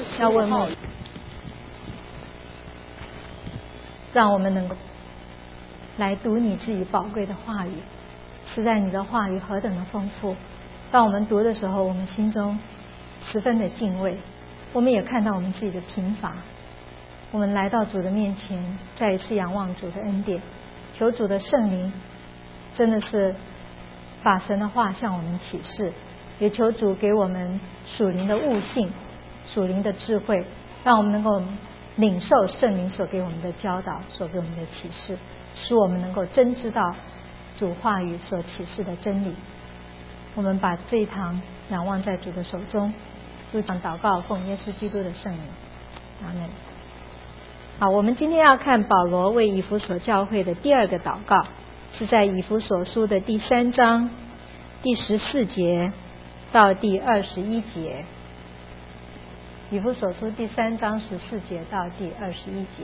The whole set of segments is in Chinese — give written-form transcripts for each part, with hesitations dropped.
要问牧师，让我们能够来读你自己宝贵的话语。实在你的话语何等的丰富，当我们读的时候，我们心中十分的敬畏，我们也看到我们自己的贫乏。我们来到主的面前，再一次仰望主的恩典，求主的圣灵真的是把神的话向我们启示，也求主给我们属灵的悟性、属灵的智慧，让我们能够领受圣灵所给我们的教导、所给我们的启示，使我们能够真知道主话语所启示的真理。我们把这一堂仰望在主的手中，主讲祷告，奉耶稣基督的圣名，阿们。好，我们今天要看保罗为以弗所教会的第二个祷告，是在以弗所书的第3章第14节到第21节。以弗所书第3章14节到第21节，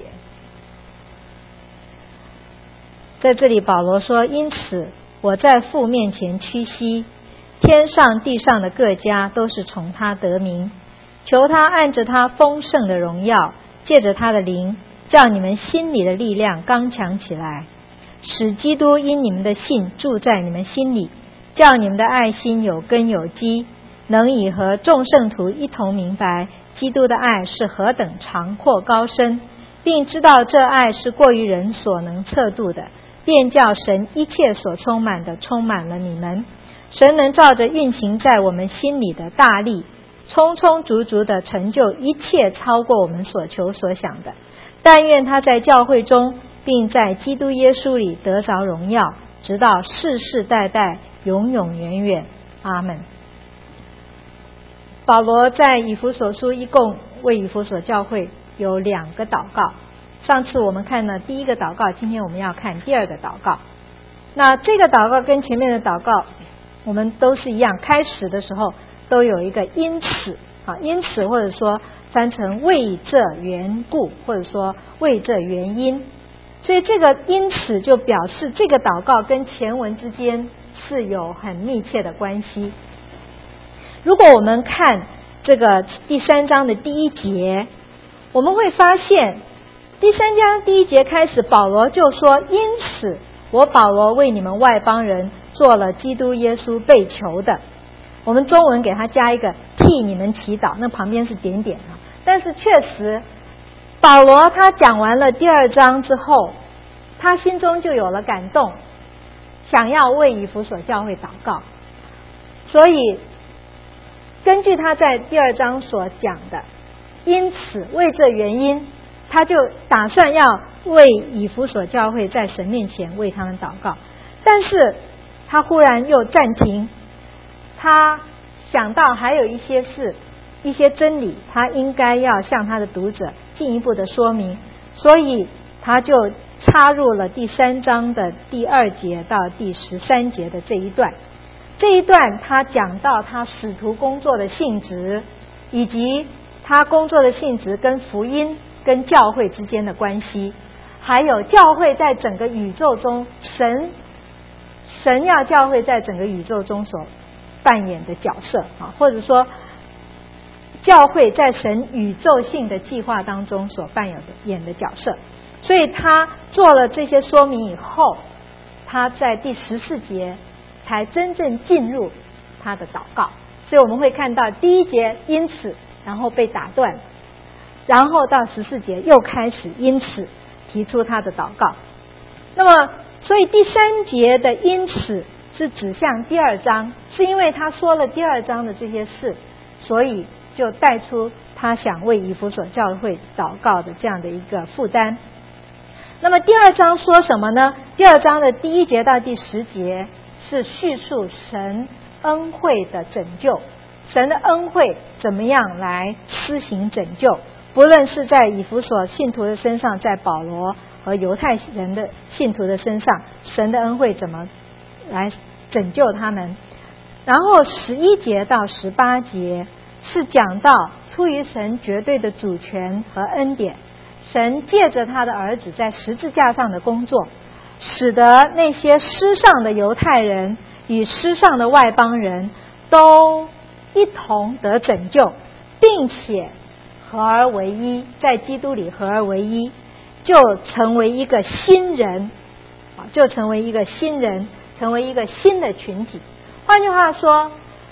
在这里保罗说：因此我在父面前屈膝，天上地上的各家都是从他得名，求他按着他丰盛的荣耀，借着他的灵，叫你们心里的力量刚强起来，使基督因你们的信住在你们心里，叫你们的爱心有根有基，能以和众圣徒一同明白基督的爱是何等长阔高深，并知道这爱是过于人所能测度的，便叫神一切所充满的充满了你们。神能照着运行在我们心里的大力，充充足足的成就一切超过我们所求所想的。但愿他在教会中，并在基督耶稣里得着荣耀，直到世世代代永永远远，阿们。保罗在以弗所书一共为以弗所教会有2个祷告，上次我们看了第一个祷告，今天我们要看第二个祷告。那这个祷告跟前面的祷告我们都是一样，开始的时候都有一个因此，因此或者说翻成为这缘故，或者说为这原因。所以这个因此就表示这个祷告跟前文之间是有很密切的关系。如果我们看这个第3章的第1节，我们会发现第3章第1节开始，保罗就说：因此我保罗为你们外邦人做了基督耶稣被囚的。我们中文给他加一个替你们祈祷，那旁边是点点，但是确实保罗他讲完了第2章之后，他心中就有了感动，想要为以弗所教会祷告。所以根据他在第2章所讲的，因此为这原因，他就打算要为以弗所教会在神面前为他们祷告。但是他忽然又暂停，他想到还有一些事，一些真理，他应该要向他的读者进一步的说明，所以他就插入了第3章的第2节到第13节的这一段。这一段他讲到他使徒工作的性质，以及他工作的性质跟福音跟教会之间的关系，还有教会在整个宇宙中，神要教会在整个宇宙中所扮演的角色，或者说教会在神宇宙性的计划当中所扮演的角色。所以他做了这些说明以后，他在第14节才真正进入他的祷告。所以我们会看到第1节因此，然后被打断，然后到14节又开始因此提出他的祷告。那么所以第3节的因此是指向第2章，是因为他说了第2章的这些事，所以就带出他想为以弗所教会祷告的这样的一个负担。那么第2章说什么呢？第2章的第1节到第10节是叙述神恩惠的拯救，神的恩惠怎么样来施行拯救，不论是在以弗所信徒的身上，在保罗和犹太人的信徒的身上，神的恩惠怎么来拯救他们。然后11节到18节是讲到出于神绝对的主权和恩典，神借着他的儿子在十字架上的工作，使得那些失丧的犹太人与失丧的外邦人都一同得拯救，并且合而为一，在基督里合而为一，就成为一个新人，就成为一个新人，成为一个新的群体。换句话说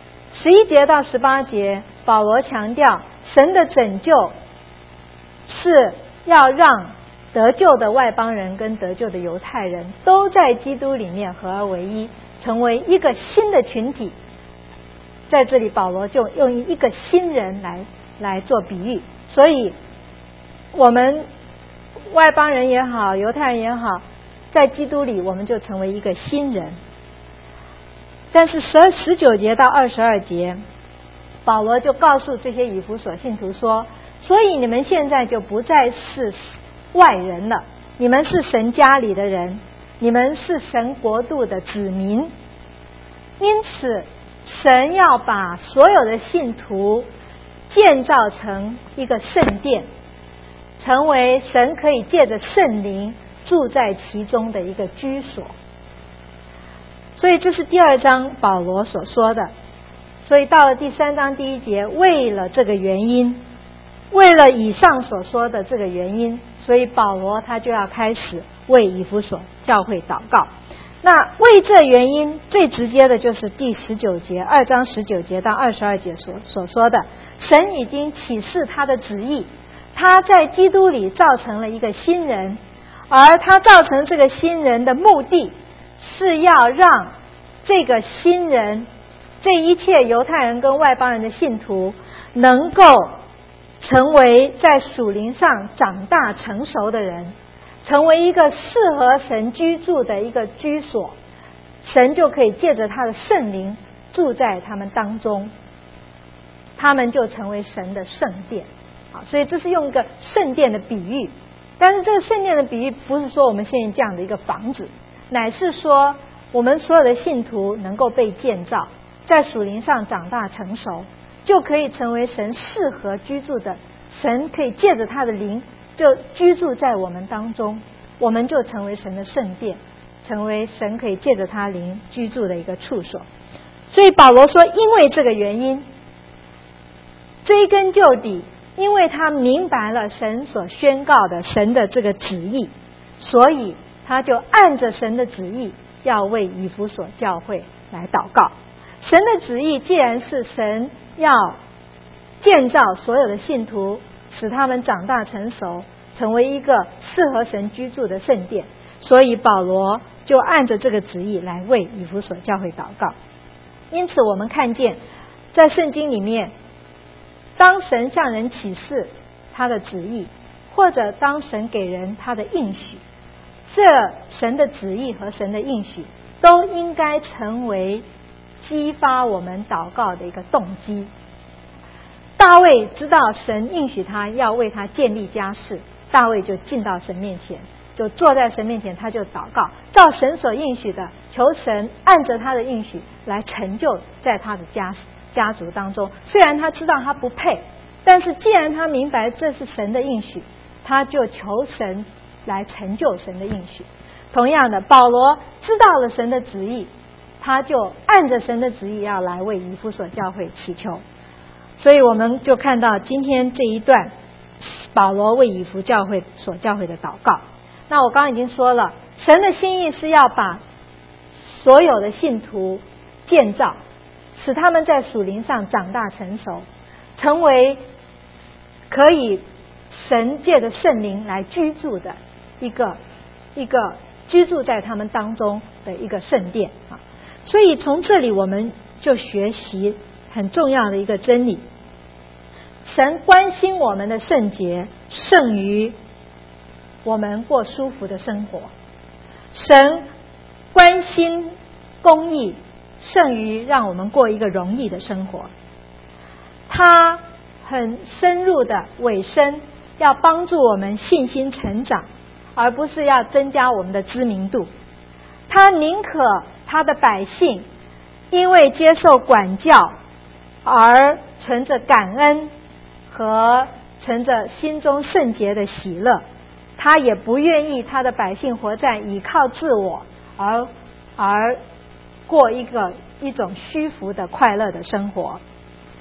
，11节到18节，保罗强调神的拯救是要让得救的外邦人跟得救的犹太人都在基督里面合而为一，成为一个新的群体。在这里保罗就用一个新人来做比喻，所以我们外邦人也好，犹太人也好，在基督里我们就成为一个新人。但是19节到22节，保罗就告诉这些以弗所信徒说，所以你们现在就不再是外人了，你们是神家里的人，你们是神国度的子民。因此神要把所有的信徒建造成一个圣殿，成为神可以借着圣灵住在其中的一个居所。所以这是第2章保罗所说的。所以到了第3章第1节，为了这个原因，为了以上所说的这个原因，所以保罗他就要开始为以弗所教会祷告。那为这原因最直接的就是第19节，2章19节到22节所说的，神已经启示他的旨意，他在基督里造成了一个新人，而他造成这个新人的目的是要让这个新人，这一切犹太人跟外邦人的信徒能够成为在属灵上长大成熟的人，成为一个适合神居住的一个居所，神就可以借着他的圣灵住在他们当中，他们就成为神的圣殿。好，所以这是用一个圣殿的比喻。但是这个圣殿的比喻不是说我们现在这样的一个房子，乃是说我们所有的信徒能够被建造，在属灵上长大成熟，就可以成为神适合居住的，神可以借着他的灵就居住在我们当中，我们就成为神的圣殿，成为神可以借着他灵居住的一个处所。所以保罗说，因为这个原因，追根究底，因为他明白了神所宣告的神的这个旨意，所以他就按着神的旨意要为以弗所教会来祷告。神的旨意既然是神要建造所有的信徒，使他们长大成熟，成为一个适合神居住的圣殿，所以保罗就按着这个旨意来为以弗所教会祷告。因此我们看见在圣经里面，当神向人启示他的旨意，或者当神给人他的应许，这神的旨意和神的应许都应该成为激发我们祷告的一个动机。大卫知道神应许他要为他建立家室，大卫就进到神面前，就坐在神面前，他就祷告，照神所应许的，求神按着他的应许来成就在他的家族当中。虽然他知道他不配，但是既然他明白这是神的应许，他就求神来成就神的应许。同样的，保罗知道了神的旨意，他就按着神的旨意要来为以弗所教会祈求。所以我们就看到今天这一段保罗为以弗所教会的祷告。那我刚刚已经说了，神的心意是要把所有的信徒建造，使他们在属灵上长大成熟，成为可以神借着圣灵来居住的一个居住在他们当中的一个圣殿啊。所以从这里我们就学习很重要的一个真理，神关心我们的圣洁胜于我们过舒服的生活，神关心公义胜于让我们过一个容易的生活。他很深入的委身，要帮助我们信心成长，而不是要增加我们的知名度。他宁可他的百姓因为接受管教而存着感恩和存着心中圣洁的喜乐，他也不愿意他的百姓活在倚靠自我而过一种虚浮的快乐的生活。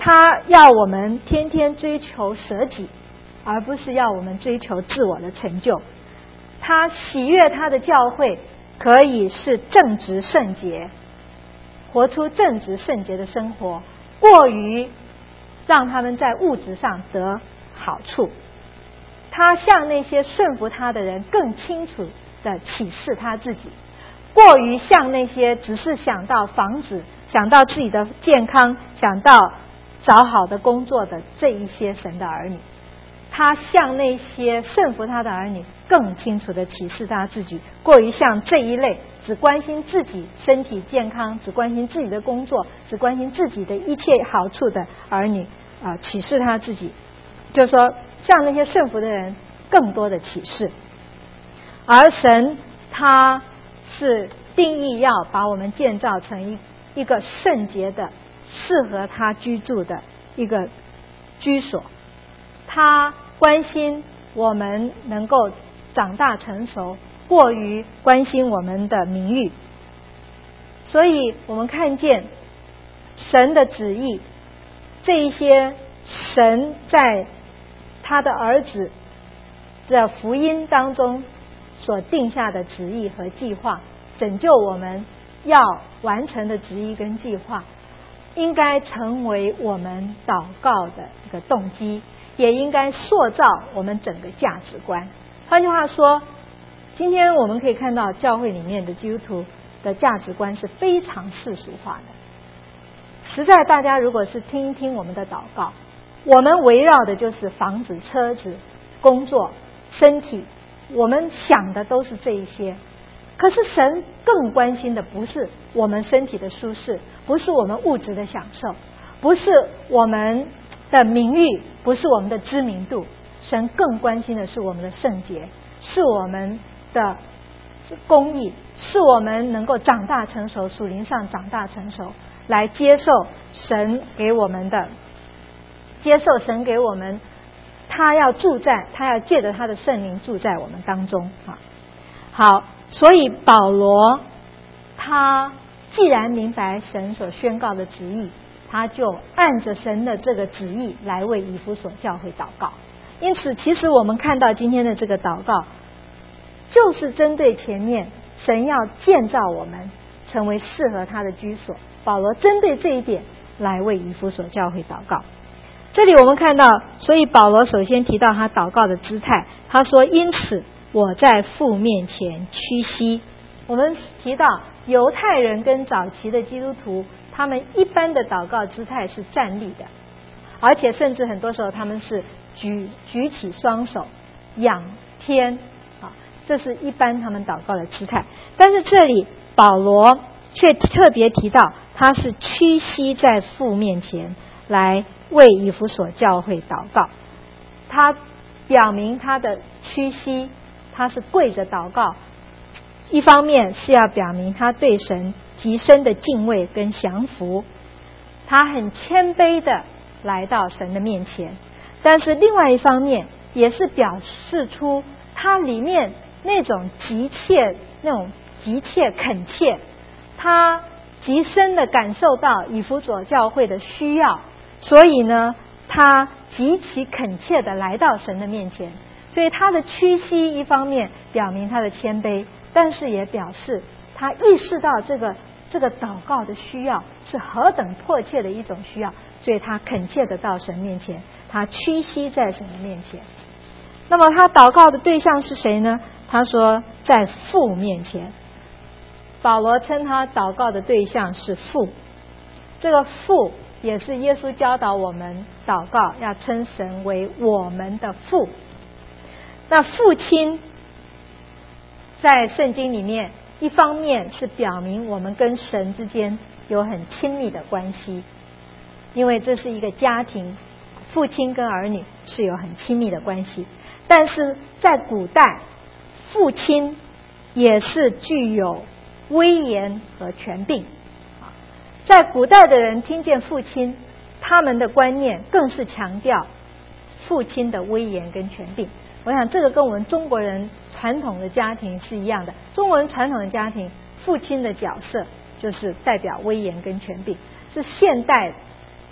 他要我们天天追求舍己，而不是要我们追求自我的成就。他喜悦他的教会可以是正直圣洁，活出正直圣洁的生活，过于让他们在物质上得好处。他向那些顺服他的人更清楚地启示他自己，过于向那些只是想到房子、想到自己的健康、想到找好的工作的这一些神的儿女。他向那些顺服他的儿女更清楚地启示他自己，过于向这一类只关心自己身体健康、只关心自己的工作、只关心自己的一切好处的儿女启示他自己，就是说向那些顺服的人更多的启示。而神他是定义要把我们建造成一个圣洁的、适合他居住的一个居所。他关心我们能够长大成熟，过于关心我们的名誉。所以我们看见神的旨意，这一些神在他的儿子的福音当中所定下的旨意和计划，拯救我们要完成的旨意跟计划，应该成为我们祷告的一个动机，也应该塑造我们整个价值观。换句话说，今天我们可以看到教会里面的基督徒的价值观是非常世俗化的。实在大家如果是听一听我们的祷告，我们围绕的就是房子、车子、工作、身体，我们想的都是这一些。可是神更关心的不是我们身体的舒适，不是我们物质的享受，不是我们的名誉，不是我们的知名度。神更关心的是我们的圣洁，是我们的公义，是我们能够长大成熟，属灵上长大成熟，来接受神给我们的，接受神给我们，他要借着他的圣灵住在我们当中。好，所以保罗他既然明白神所宣告的旨意，他就按着神的这个旨意来为以弗所教会祷告。因此其实我们看到今天的这个祷告，就是针对前面神要建造我们成为适合他的居所，保罗针对这一点来为以弗所教会祷告。这里我们看到，所以保罗首先提到他祷告的姿态，他说因此我在父面前屈膝。我们提到犹太人跟早期的基督徒，他们一般的祷告姿态是站立的，而且甚至很多时候他们是举起双手仰天，这是一般他们祷告的姿态。但是这里保罗却特别提到他是屈膝在父面前来为以弗所教会祷告。他表明他的屈膝，他是跪着祷告，一方面是要表明他对神极深的敬畏跟降服，他很谦卑的来到神的面前。但是另外一方面也是表示出他里面那种急切恳切，他极深的感受到以弗所教会的需要，所以呢他极其恳切的来到神的面前。所以他的屈膝一方面表明他的谦卑，但是也表示他意识到这个祷告的需要是何等迫切的一种需要，所以他恳切的到神面前，他屈膝在神的面前。那么他祷告的对象是谁呢？他说在父面前。保罗称他祷告的对象是父，这个父也是耶稣教导我们祷告要称神为我们的父。那父亲在圣经里面一方面是表明我们跟神之间有很亲密的关系，因为这是一个家庭，父亲跟儿女是有很亲密的关系。但是在古代，父亲也是具有威严和权柄。在古代的人听见父亲，他们的观念更是强调父亲的威严跟权柄。我想这个跟我们中国人传统的家庭是一样的。中国人传统的家庭，父亲的角色就是代表威严跟权柄，是现代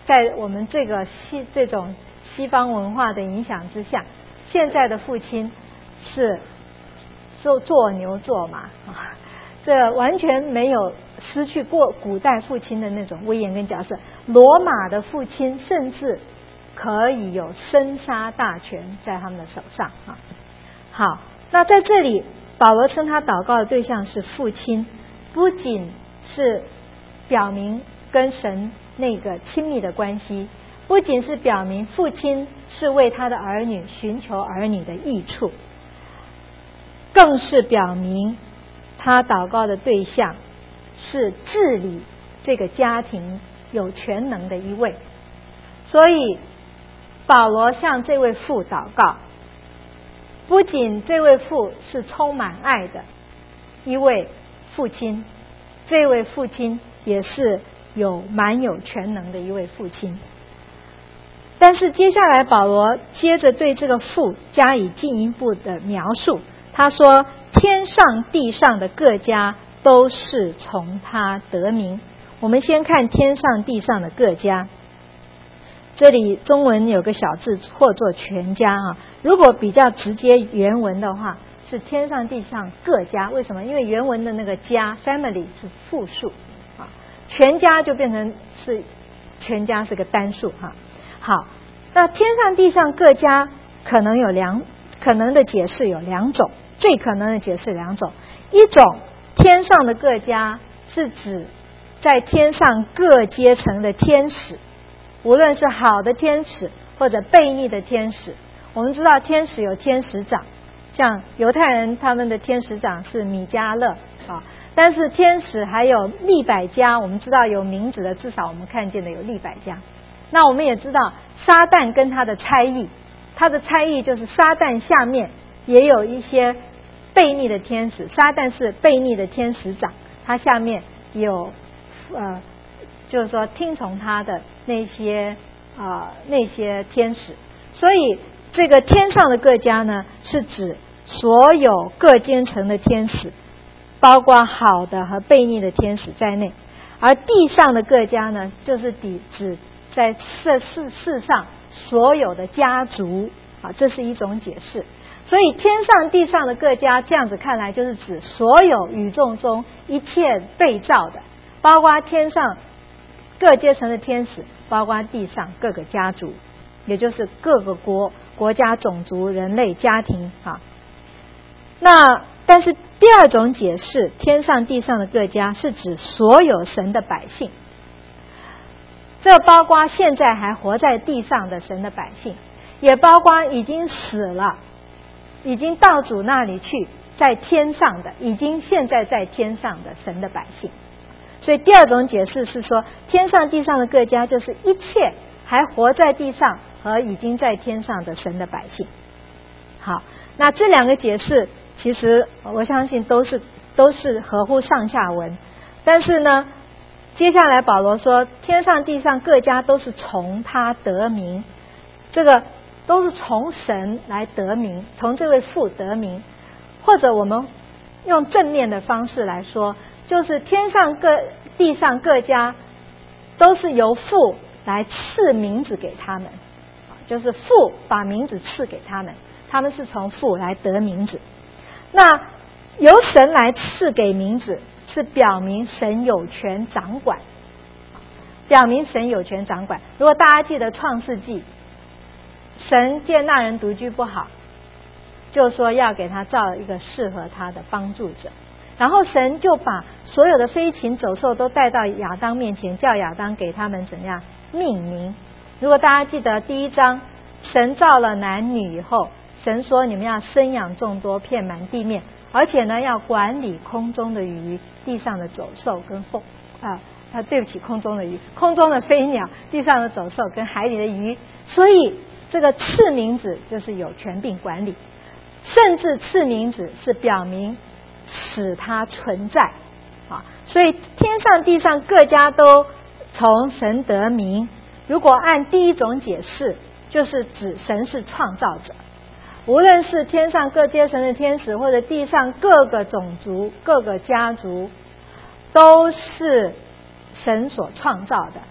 在我们这种西方文化的影响之下，现在的父亲是做牛做马啊，这完全没有失去过古代父亲的那种威严跟角色。罗马的父亲甚至可以有生杀大权在他们的手上啊。好，那在这里保罗称他祷告的对象是父亲，不仅是表明跟神那个亲密的关系，不仅是表明父亲是为他的儿女寻求儿女的益处，更是表明他祷告的对象是治理这个家庭有全能的一位。所以保罗向这位父祷告，不仅这位父是充满爱的一位父亲，这位父亲也是蛮有全能的一位父亲。但是接下来保罗接着对这个父加以进一步的描述，他说天上地上的各家都是从他得名。我们先看天上地上的各家，这里中文有个小字或作全家啊，如果比较直接原文的话是天上地上各家。为什么？因为原文的那个家 family 是复数啊，全家就变成是全家是个单数哈。好，那天上地上各家可能的解释有两种，最可能的解释两种。一种，天上的各家是指在天上各阶层的天使，无论是好的天使或者悖逆的天使。我们知道天使有天使长，像犹太人他们的天使长是米迦勒啊，但是天使还有利百加，我们知道有名字的，至少我们看见的有利百加。那我们也知道撒旦跟他的差役，他的差役就是撒旦下面也有一些悖逆的天使，撒旦是悖逆的天使长，他下面有就是说听从他的那些天使。所以这个天上的各家呢，是指所有各阶层的天使，包括好的和悖逆的天使在内。而地上的各家呢，就是指在世上所有的家族啊，这是一种解释。所以天上地上的各家，这样子看来就是指所有宇宙中一切被造的，包括天上各阶层的天使，包括地上各个家族，也就是各个国家种族人类家庭啊。那但是第二种解释，天上地上的各家是指所有神的百姓，这包括现在还活在地上的神的百姓，也包括已经死了已经到主那里去在天上的，已经现在在天上的神的百姓。所以第二种解释是说，天上地上的各家就是一切还活在地上和已经在天上的神的百姓。好，那这两个解释其实我相信都是合乎上下文。但是呢，接下来保罗说天上地上各家都是从他得名，这个都是从神来得名，从这位父得名。或者我们用正面的方式来说，就是天上地上各家都是由父来赐名字给他们，就是父把名字赐给他们，他们是从父来得名字。那由神来赐给名字，是表明神有权掌管，表明神有权掌管。如果大家记得创世纪，神见那人独居不好，就说要给他造一个适合他的帮助者，然后神就把所有的飞禽走兽都带到亚当面前，叫亚当给他们怎样命名。如果大家记得第一章，神造了男女以后，神说你们要生养众多，遍满地面，而且呢要管理空中的鱼，地上的走兽跟对不起，空中的鱼，空中的飞鸟，地上的走兽跟海里的鱼。所以这个赐名字就是有权并管理，甚至赐名字是表明使它存在啊。所以天上地上各家都从神得名。如果按第一种解释，就是指神是创造者，无论是天上各阶层的天使，或者地上各个种族各个家族，都是神所创造的。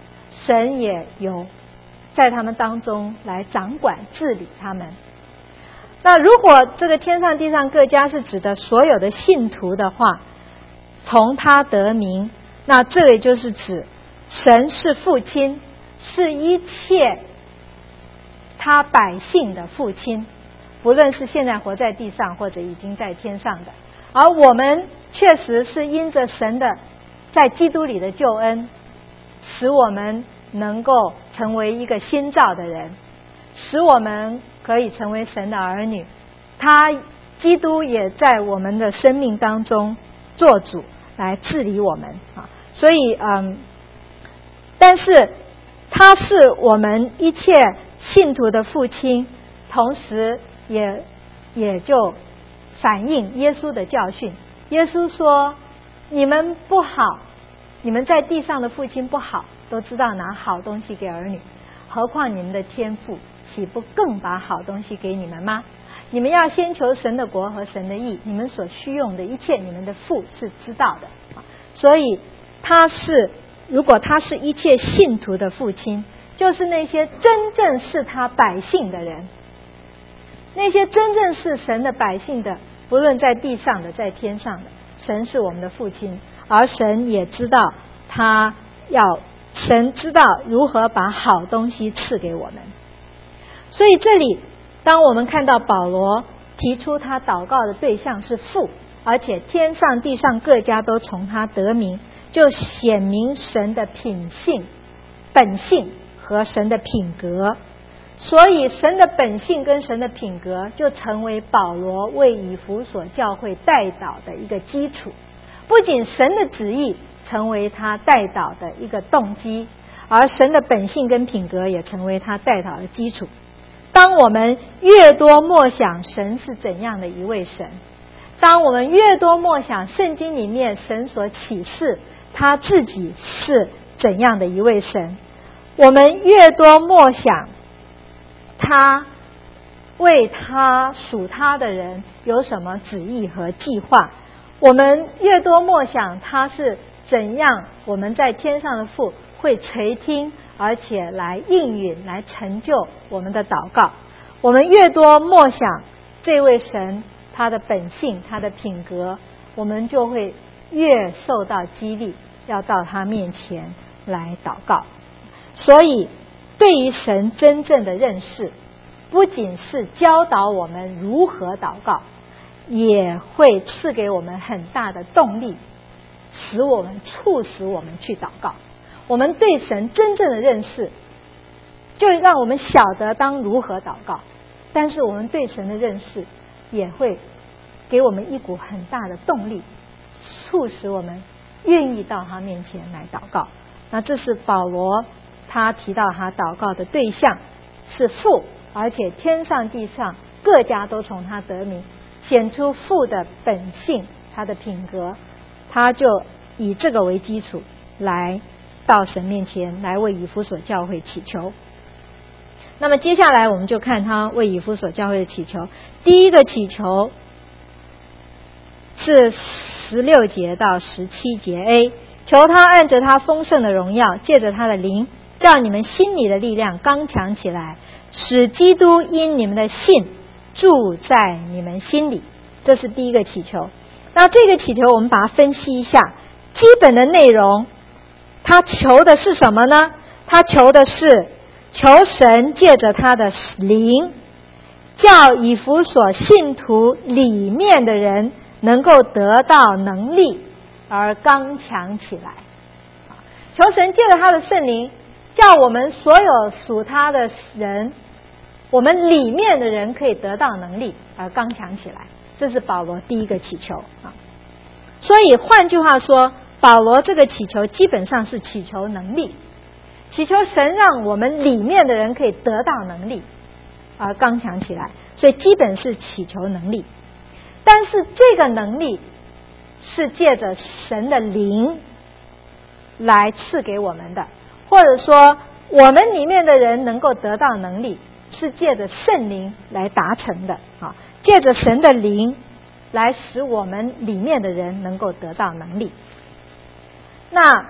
神也有在他们当中来掌管治理他们。那如果这个天上地上各家是指的所有的信徒的话，从他得名，那这里就是指神是父亲，是一切他百姓的父亲，不论是现在活在地上或者已经在天上的。而我们确实是因着神的在基督里的救恩，使我们能够成为一个新造的人，使我们可以成为神的儿女。基督也在我们的生命当中做主来治理我们啊。所以但是他是我们一切信徒的父亲，同时也就反映耶稣的教训。耶稣说，你们不好，你们在地上的父亲不好，都知道拿好东西给儿女，何况你们的天父岂不更把好东西给你们吗？你们要先求神的国和神的义，你们所需用的一切，你们的父是知道的。所以如果他是一切信徒的父亲，就是那些真正是他百姓的人，那些真正是神的百姓的，不论在地上的在天上的，神是我们的父亲，而神也知道神知道如何把好东西赐给我们。所以这里当我们看到保罗提出他祷告的对象是父，而且天上地上各家都从他得名，就显明神的品性、本性和神的品格。所以神的本性跟神的品格就成为保罗为以弗所教会代祷的一个基础。不仅神的旨意成为他代祷的一个动机，而神的本性跟品格也成为他代祷的基础。当我们越多默想神是怎样的一位神，当我们越多默想圣经里面神所启示他自己是怎样的一位神，我们越多默想他为他属他的人有什么旨意和计划，我们越多默想他是怎样我们在天上的父会垂听，而且来应允来成就我们的祷告。我们越多默想这位神他的本性他的品格，我们就会越受到激励要到他面前来祷告。所以对于神真正的认识，不仅是教导我们如何祷告，也会赐给我们很大的动力，促使我们去祷告。我们对神真正的认识就让我们晓得当如何祷告，但是我们对神的认识也会给我们一股很大的动力，促使我们愿意到他面前来祷告。那这是保罗他提到他祷告的对象是父，而且天上地上各家都从他得名，显出父的本性他的品格，他就以这个为基础来到神面前来为以弗所教会祈求。那么接下来我们就看他为以弗所教会的祈求。第一个祈求是16节到17节 A， 求他按着他丰盛的荣耀，借着他的灵，叫你们心里的力量刚强起来，使基督因你们的信住在你们心里。这是第一个祈求。那这个祈求我们把它分析一下，基本的内容他求的是什么呢？他求的是求神借着他的灵，叫以弗所信徒里面的人能够得到能力而刚强起来。求神借着他的圣灵，叫我们所有属他的人，我们里面的人可以得到能力而刚强起来。这是保罗第一个祈求啊。所以换句话说，保罗这个祈求基本上是祈求能力，祈求神让我们里面的人可以得到能力而刚强起来，所以基本是祈求能力。但是这个能力是借着神的灵来赐给我们的，或者说我们里面的人能够得到能力是借着圣灵来达成的啊，借着神的灵来使我们里面的人能够得到能力。那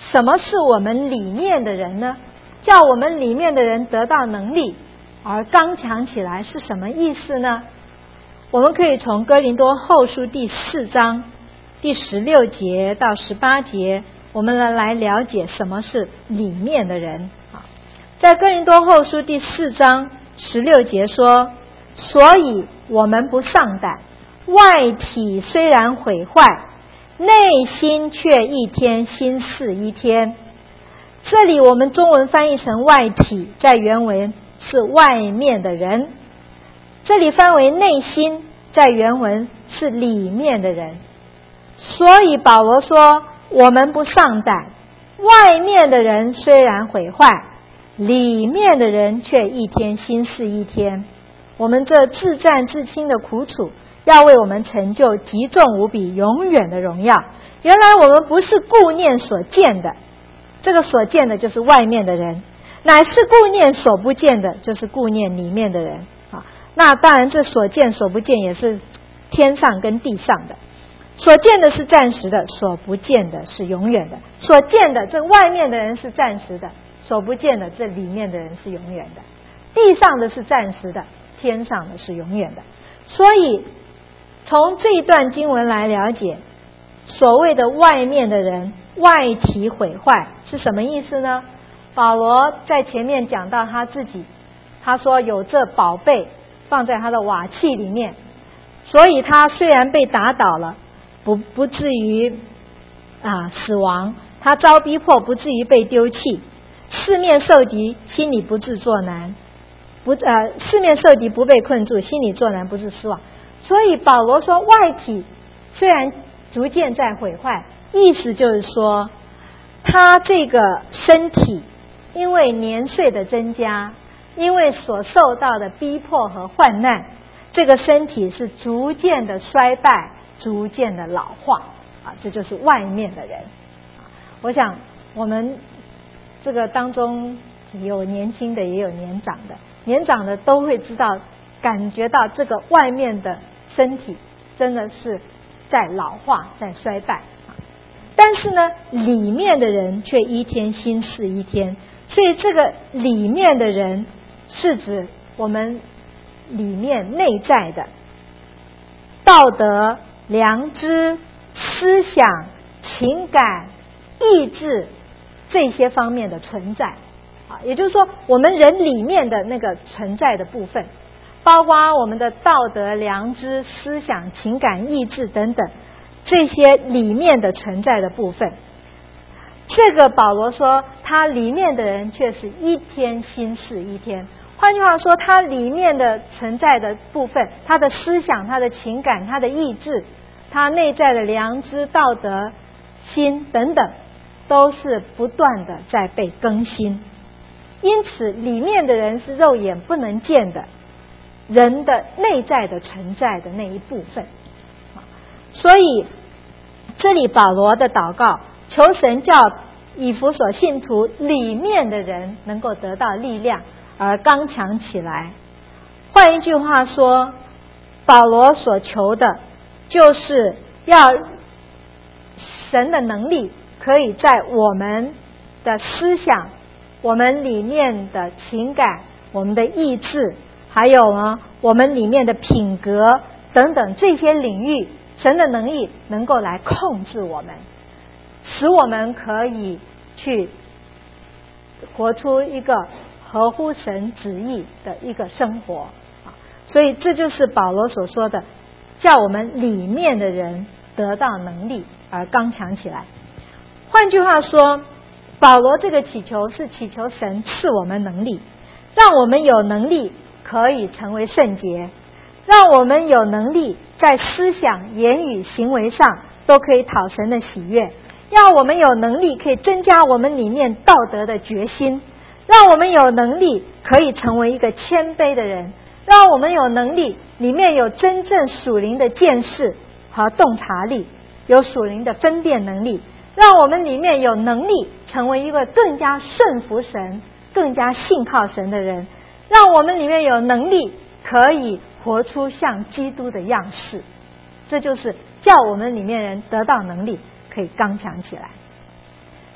什么是我们里面的人呢？叫我们里面的人得到能力而刚强起来是什么意思呢？我们可以从哥林多后书第4章第16节到18节，我们来了解什么是里面的人。在哥林多后书第4章16节说，所以我们不丧胆，外体虽然毁坏，内心却一天新似一天。这里我们中文翻译成外体，在原文是外面的人，这里翻为内心，在原文是里面的人。所以保罗说，我们不丧胆，外面的人虽然毁坏，里面的人却一天新似一天。我们这自战自清的苦楚，要为我们成就极重无比永远的荣耀。原来我们不是顾念所见的，这个所见的就是外面的人，乃是顾念所不见的，就是顾念里面的人。那当然这所见所不见也是天上跟地上的，所见的是暂时的，所不见的是永远的。所见的这外面的人是暂时的，所不见的这里面的人是永远的。地上的是暂时的，天上的是永远的。所以从这一段经文来了解，所谓的外面的人外体毁坏是什么意思呢？保罗在前面讲到他自己，他说有这宝贝放在他的瓦器里面，所以他虽然被打倒了，不至于死亡，他遭逼迫不至于被丢弃，四面受敌心里不致作难，四面受敌不被困住，心里作难不致失望。所以保罗说外体虽然逐渐在毁坏，意思就是说他这个身体因为年岁的增加，因为所受到的逼迫和患难，这个身体是逐渐的衰败，逐渐的老化这就是外面的人。我想我们这个当中有年轻的也有年长的，年长的都会知道感觉到这个外面的身体真的是在老化在衰败，但是呢里面的人却一天新似一天。所以这个里面的人是指我们里面内在的道德、良知、思想、情感、意志这些方面的存在也就是说我们人里面的那个存在的部分，包括我们的道德、良知、思想、情感、意志等等这些里面的存在的部分。这个保罗说他里面的人却是一天新似一天。换句话说，他里面的存在的部分，他的思想、他的情感、他的意志，他内在的良知、道德、心等等，都是不断的在被更新。因此里面的人是肉眼不能见的人的内在的存在的那一部分。所以这里保罗的祷告，求神叫以弗所信徒里面的人能够得到力量而刚强起来。换一句话说，保罗所求的就是要神的能力可以在我们的思想、我们里面的情感、我们的意志，还有呢我们里面的品格等等这些领域，神的能力能够来控制我们，使我们可以去活出一个合乎神旨意的一个生活。所以这就是保罗所说的，叫我们里面的人得到能力而刚强起来。换句话说，保罗这个祈求是祈求神赐我们能力，让我们有能力可以成为圣洁，让我们有能力在思想、言语、行为上都可以讨神的喜悦，让我们有能力可以增加我们里面道德的决心，让我们有能力可以成为一个谦卑的人，让我们有能力里面有真正属灵的见识和洞察力，有属灵的分辨能力，让我们里面有能力成为一个更加顺服神、更加信靠神的人，让我们里面有能力可以活出像基督的样式。这就是叫我们里面人得到能力可以刚强起来。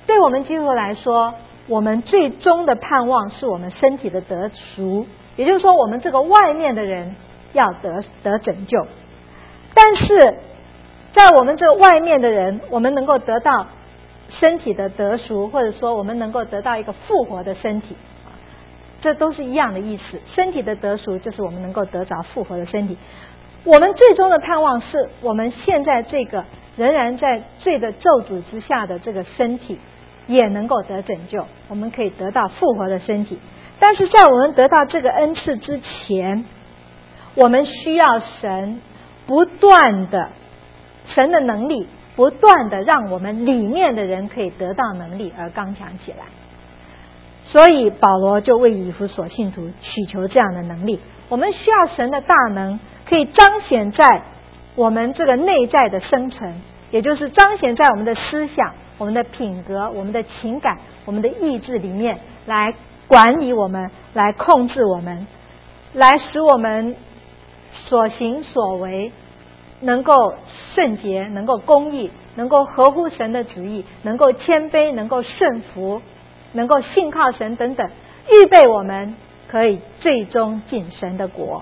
对我们基督徒来说，我们最终的盼望是我们身体的得赎，也就是说我们这个外面的人要得拯救。但是在我们这个外面的人，我们能够得到身体的得赎，或者说我们能够得到一个复活的身体，这都是一样的意思。身体的得赎就是我们能够得着复活的身体。我们最终的盼望是我们现在这个仍然在罪的咒诅之下的这个身体也能够得拯救，我们可以得到复活的身体。但是在我们得到这个恩赐之前，我们需要神不断的，神的能力不断的让我们里面的人可以得到能力而刚强起来。所以保罗就为以弗所信徒祈求这样的能力。我们需要神的大能可以彰显在我们这个内在的生存，也就是彰显在我们的思想、我们的品格、我们的情感、我们的意志里面，来管理我们，来控制我们，来使我们所行所为能够圣洁，能够公义，能够合乎神的旨意，能够谦卑，能够顺服，能够信靠神等等，预备我们可以最终进神的国。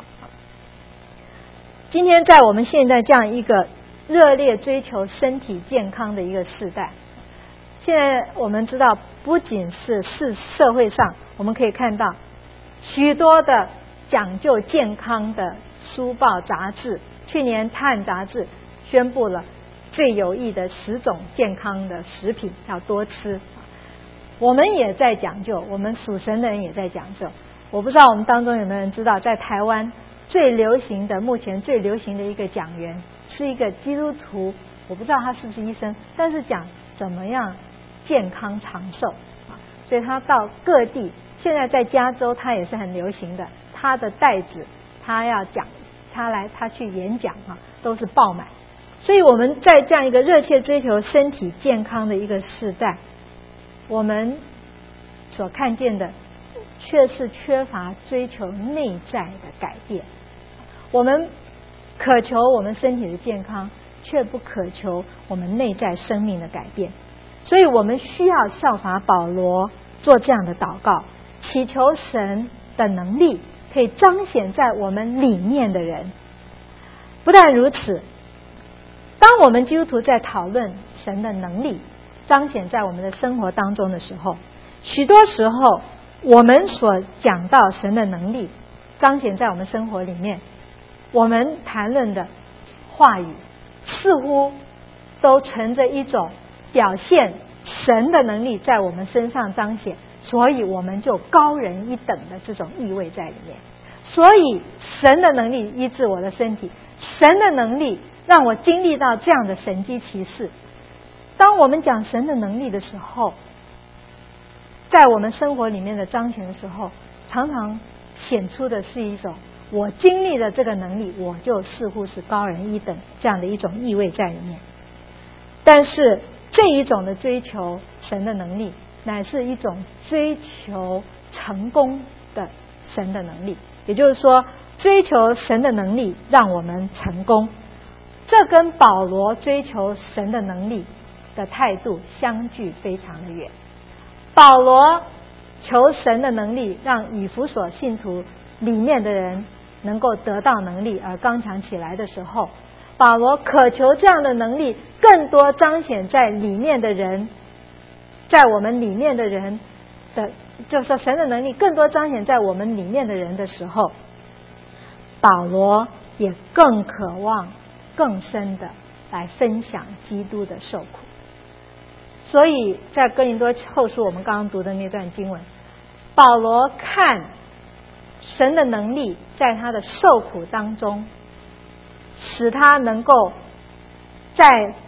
今天在我们现在这样一个热烈追求身体健康的一个时代，现在我们知道不仅是社会上我们可以看到许多的讲究健康的书报杂志，去年《Time》杂志宣布了最有益的10种健康的食品要多吃。我们也在讲究，我们属神的人也在讲究。我不知道我们当中有没有人知道，在台湾目前最流行的一个讲员是一个基督徒，我不知道他是不是医生，但是讲怎么样健康长寿，所以他到各地，现在在加州他也是很流行的，他的袋子他要讲，他去演讲都是爆满。所以我们在这样一个热切追求身体健康的一个时代，我们所看见的却是缺乏追求内在的改变。我们渴求我们身体的健康，却不渴求我们内在生命的改变。所以我们需要效法保罗做这样的祷告，祈求神的能力可以彰显在我们里面的人。不但如此，当我们基督徒在讨论神的能力彰显在我们的生活当中的时候，许多时候我们所讲到神的能力彰显在我们生活里面，我们谈论的话语似乎都存着一种表现神的能力在我们身上彰显，所以我们就高人一等的这种意味在里面。所以神的能力医治我的身体，神的能力让我经历到这样的神迹奇事。当我们讲神的能力的时候，在我们生活里面的彰显的时候，常常显出的是一种我经历了这个能力，我就似乎是高人一等这样的一种意味在里面。但是这一种的追求神的能力，乃是一种追求成功的神的能力，也就是说追求神的能力让我们成功，这跟保罗追求神的能力的态度相距非常的远。保罗求神的能力让以弗所信徒里面的人能够得到能力而刚强起来的时候，保罗渴求这样的能力更多彰显在里面的人，在我们里面的人的，就是说神的能力更多彰显在我们里面的人的时候，保罗也更渴望更深的来分享基督的受苦。所以在哥林多后书我们刚刚读的那段经文，保罗看神的能力在他的受苦当中，使他能够在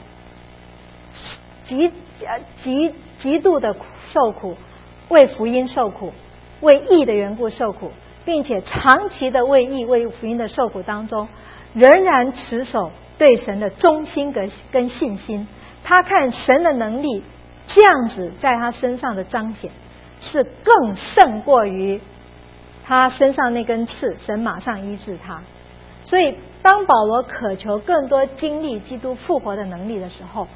极度的受苦，为福音受苦，为义的缘故受苦，并且长期的为义为福音的受苦当中，仍然持守对神的忠心跟信心。他看神的能力这样子在他身上的彰显，是更胜过于他身上那根刺，神马上医治他。所以当保罗渴求更多经历基督复活的能力的时候，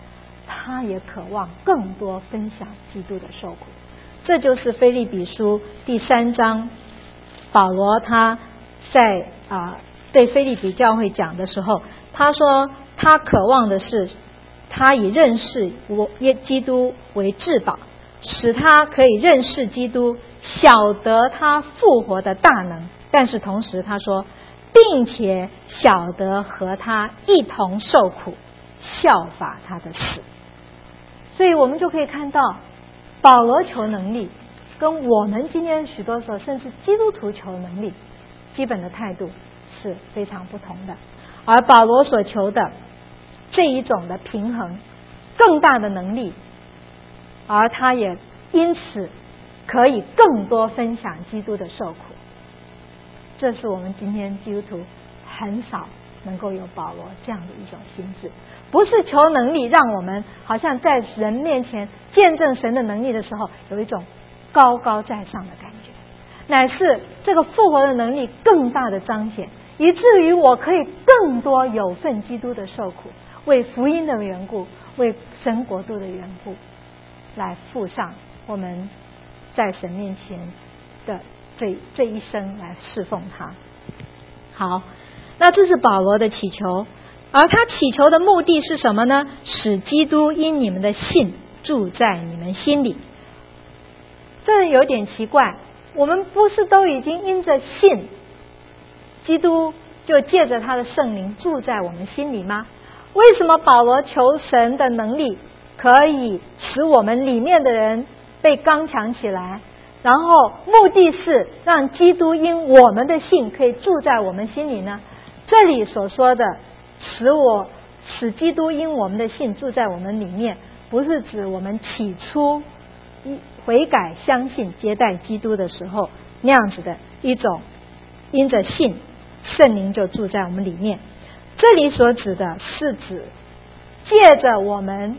他也渴望更多分享基督的受苦。这就是腓立比书第3章，保罗他在对腓立比教会讲的时候，他说他渴望的是他以认识基督为至宝，使他可以认识基督，晓得他复活的大能，但是同时他说并且晓得和他一同受苦，效法他的死。所以我们就可以看到保罗求能力跟我们今天许多时候甚至基督徒求能力基本的态度是非常不同的。而保罗所求的这一种的平衡，更大的能力，而他也因此可以更多分享基督的受苦。这是我们今天基督徒很少能够有保罗这样的一种心智，不是求能力让我们好像在人面前见证神的能力的时候有一种高高在上的感觉，乃是这个复活的能力更大的彰显，以至于我可以更多有份基督的受苦，为福音的缘故，为神国度的缘故，来付上我们在神面前的这一生来侍奉他。好，那这是保罗的祈求，而他祈求的目的是什么呢？使基督因你们的信住在你们心里。这有点奇怪，我们不是都已经因着信，基督就借着他的圣灵住在我们心里吗？为什么保罗求神的能力可以使我们里面的人被刚强起来，然后目的是让基督因我们的信可以住在我们心里呢？这里所说的使基督因我们的信住在我们里面，不是指我们起初悔改相信接待基督的时候那样子的一种因着信圣灵就住在我们里面。这里所指的是指借着我们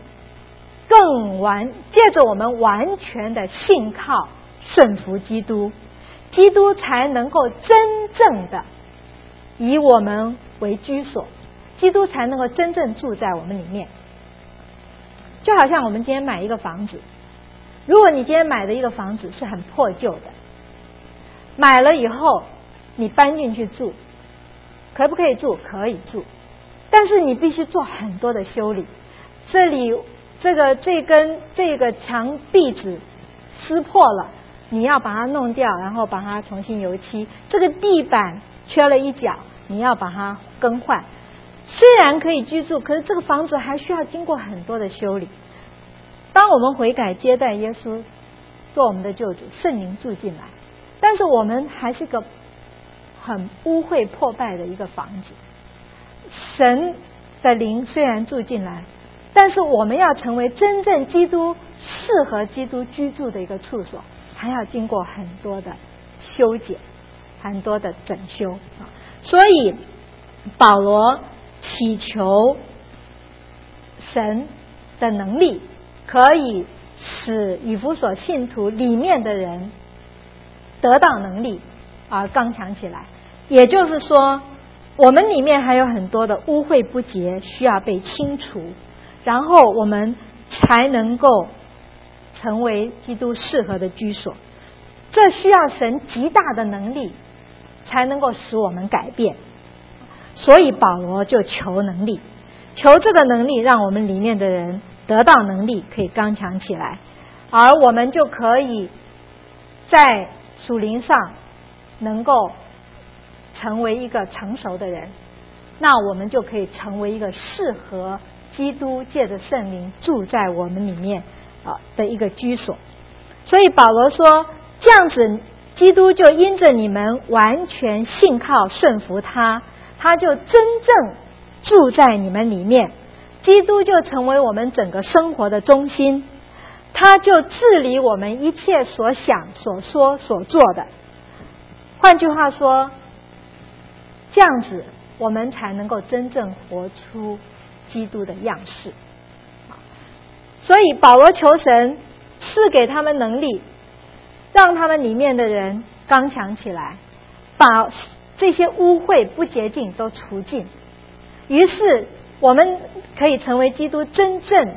完全的信靠顺服基督，基督才能够真正的以我们为居所，基督才能够真正住在我们里面。就好像我们今天买一个房子，如果你今天买的一个房子是很破旧的，买了以后你搬进去住，可不可以住？可以住，但是你必须做很多的修理。这里这个墙壁纸撕破了，你要把它弄掉，然后把它重新油漆。这个地板缺了一角，你要把它更换。虽然可以居住，可是这个房子还需要经过很多的修理。当我们悔改接待耶稣做我们的救主，圣灵住进来，但是我们还是个很污秽破败的一个房子。神的灵虽然住进来，但是我们要成为真正基督适合基督居住的一个处所，还要经过很多的修剪，很多的整修。所以保罗祈求神的能力可以使以弗所信徒里面的人得到能力而刚强起来。也就是说，我们里面还有很多的污秽不洁需要被清除，然后我们才能够成为基督适合的居所。这需要神极大的能力才能够使我们改变。所以保罗就求能力，求这个能力让我们里面的人得到能力，可以刚强起来，而我们就可以在属灵上能够成为一个成熟的人，那我们就可以成为一个适合基督借着圣灵住在我们里面的一个居所。所以保罗说，这样子基督就因着你们完全信靠顺服他，他就真正住在你们里面，基督就成为我们整个生活的中心，他就治理我们一切所想所说所做的。换句话说，这样子我们才能够真正活出基督的样式。所以保罗求神赐给他们能力，让他们里面的人刚强起来，把这些污秽不洁净都除尽，于是我们可以成为基督真正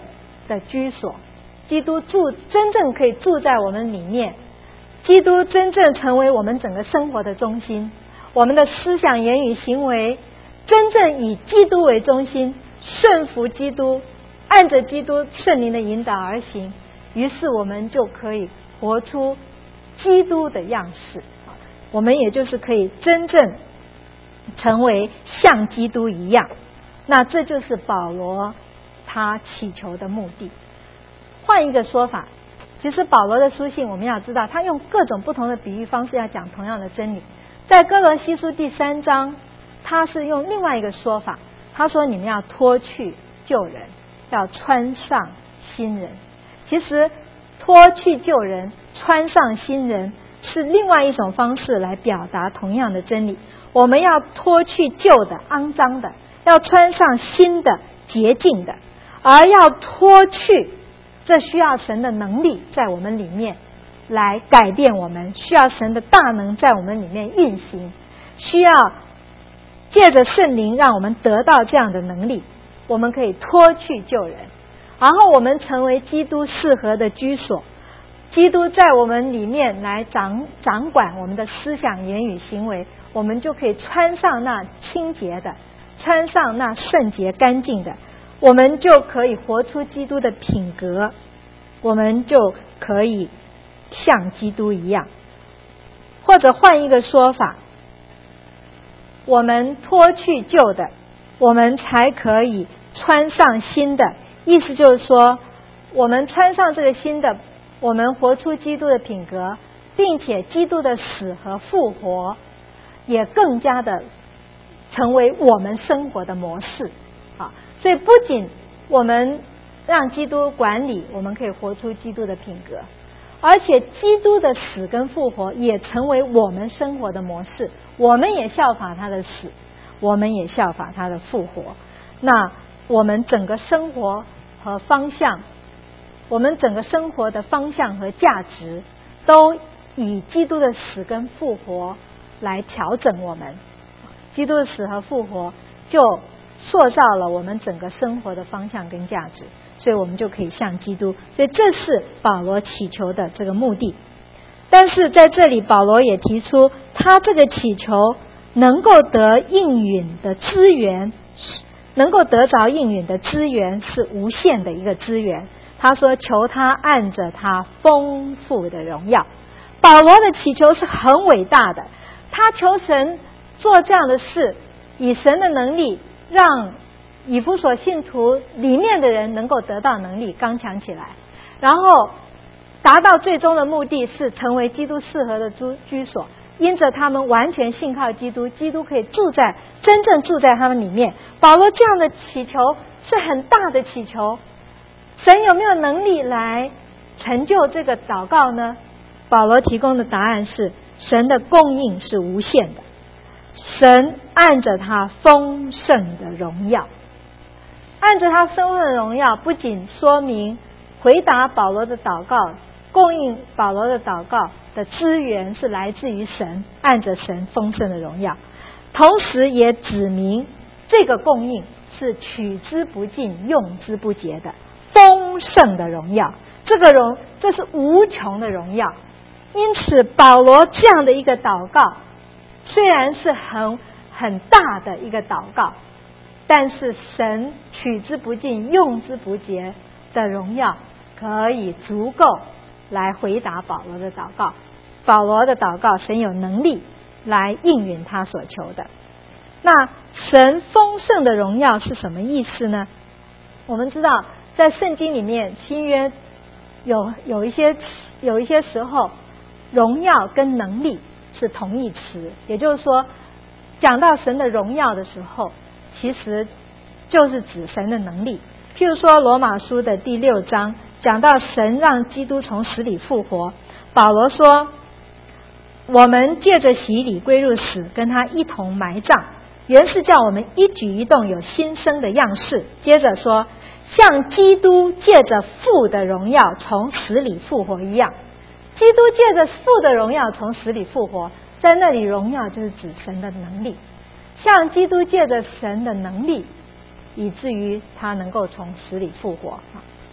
的居所，基督真正可以住在我们里面，基督真正成为我们整个生活的中心，我们的思想言语行为真正以基督为中心，顺服基督，按着基督圣灵的引导而行，于是我们就可以活出基督的样式，我们也就是可以真正成为像基督一样。那这就是保罗他祈求的目的。换一个说法，其实保罗的书信我们要知道，他用各种不同的比喻方式要讲同样的真理。在哥罗西书第3章，他是用另外一个说法，他说你们要脱去旧人，要穿上新人。其实脱去旧人穿上新人是另外一种方式来表达同样的真理。我们要脱去旧的肮脏的，要穿上新的洁净的，而要脱去，这需要神的能力在我们里面来改变我们，需要神的大能在我们里面运行，需要借着圣灵让我们得到这样的能力，我们可以脱去旧人，然后我们成为基督适合的居所，基督在我们里面来掌管我们的思想言语行为，我们就可以穿上那清洁的，穿上那圣洁干净的，我们就可以活出基督的品格，我们就可以像基督一样。或者换一个说法，我们脱去旧的，我们才可以穿上新的。意思就是说，我们穿上这个新的，我们活出基督的品格，并且基督的死和复活也更加的成为我们生活的模式啊。所以不仅我们让基督管理，我们可以活出基督的品格，而且基督的死跟复活也成为我们生活的模式，我们也效法他的死，我们也效法他的复活。那我们整个生活和方向，我们整个生活的方向和价值都以基督的死跟复活来调整我们，基督的死和复活就塑造了我们整个生活的方向跟价值，所以我们就可以像基督。所以这是保罗祈求的这个目的。但是在这里保罗也提出，他这个祈求能够得应允的资源，能够得着应允的资源是无限的一个资源。他说求他按着他丰富的荣耀。保罗的祈求是很伟大的，他求神做这样的事，以神的能力让以弗所信徒里面的人能够得到能力，刚强起来，然后达到最终的目的是成为基督适合的居所。因着他们完全信靠基督，基督可以真正住在他们里面。保罗这样的祈求是很大的祈求，神有没有能力来成就这个祷告呢？保罗提供的答案是，神的供应是无限的，神按着他丰盛的荣耀，按着他丰盛的荣耀，不仅说明回答保罗的祷告，供应保罗的祷告的资源是来自于神，按着神丰盛的荣耀，同时也指明这个供应是取之不尽用之不竭的丰盛的荣耀，这是无穷的荣耀。因此保罗这样的一个祷告虽然是很大的一个祷告，但是神取之不尽用之不竭的荣耀可以足够来回答保罗的祷告。保罗的祷告神有能力来应允他所求的。那神丰盛的荣耀是什么意思呢？我们知道在圣经里面新约有一些时候荣耀跟能力是同义词，也就是说讲到神的荣耀的时候，其实就是指神的能力。譬如说罗马书的第6章讲到神让基督从死里复活，保罗说我们借着洗礼归入死，跟他一同埋葬，原是叫我们一举一动有新生的样式。接着说像基督借着父的荣耀从死里复活一样，基督借着父的荣耀从死里复活，在那里荣耀就是指神的能力，像基督借着神的能力以至于他能够从死里复活。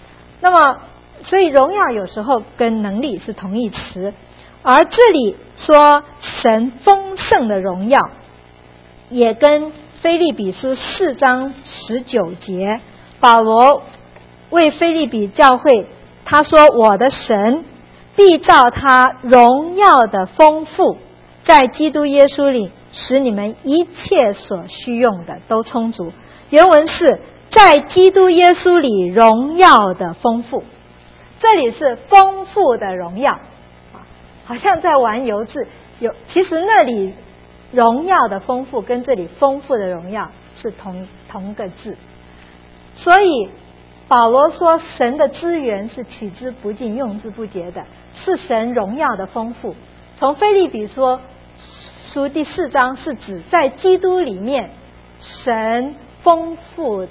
那么所以荣耀有时候跟能力是同义词，而这里说神丰盛的荣耀，也跟腓立比书4章19节，保罗为腓立比教会他说，我的神必照他荣耀的丰富，在基督耶稣里使你们一切所需用的都充足。原文是在基督耶稣里荣耀的丰富，这里是丰富的荣耀，好像在玩游字，其实那里荣耀的丰富跟这里丰富的荣耀是同个字。所以保罗说神的资源是取之不尽用之不竭的，是神荣耀的丰富。从腓立比书第4章是指在基督里面神丰富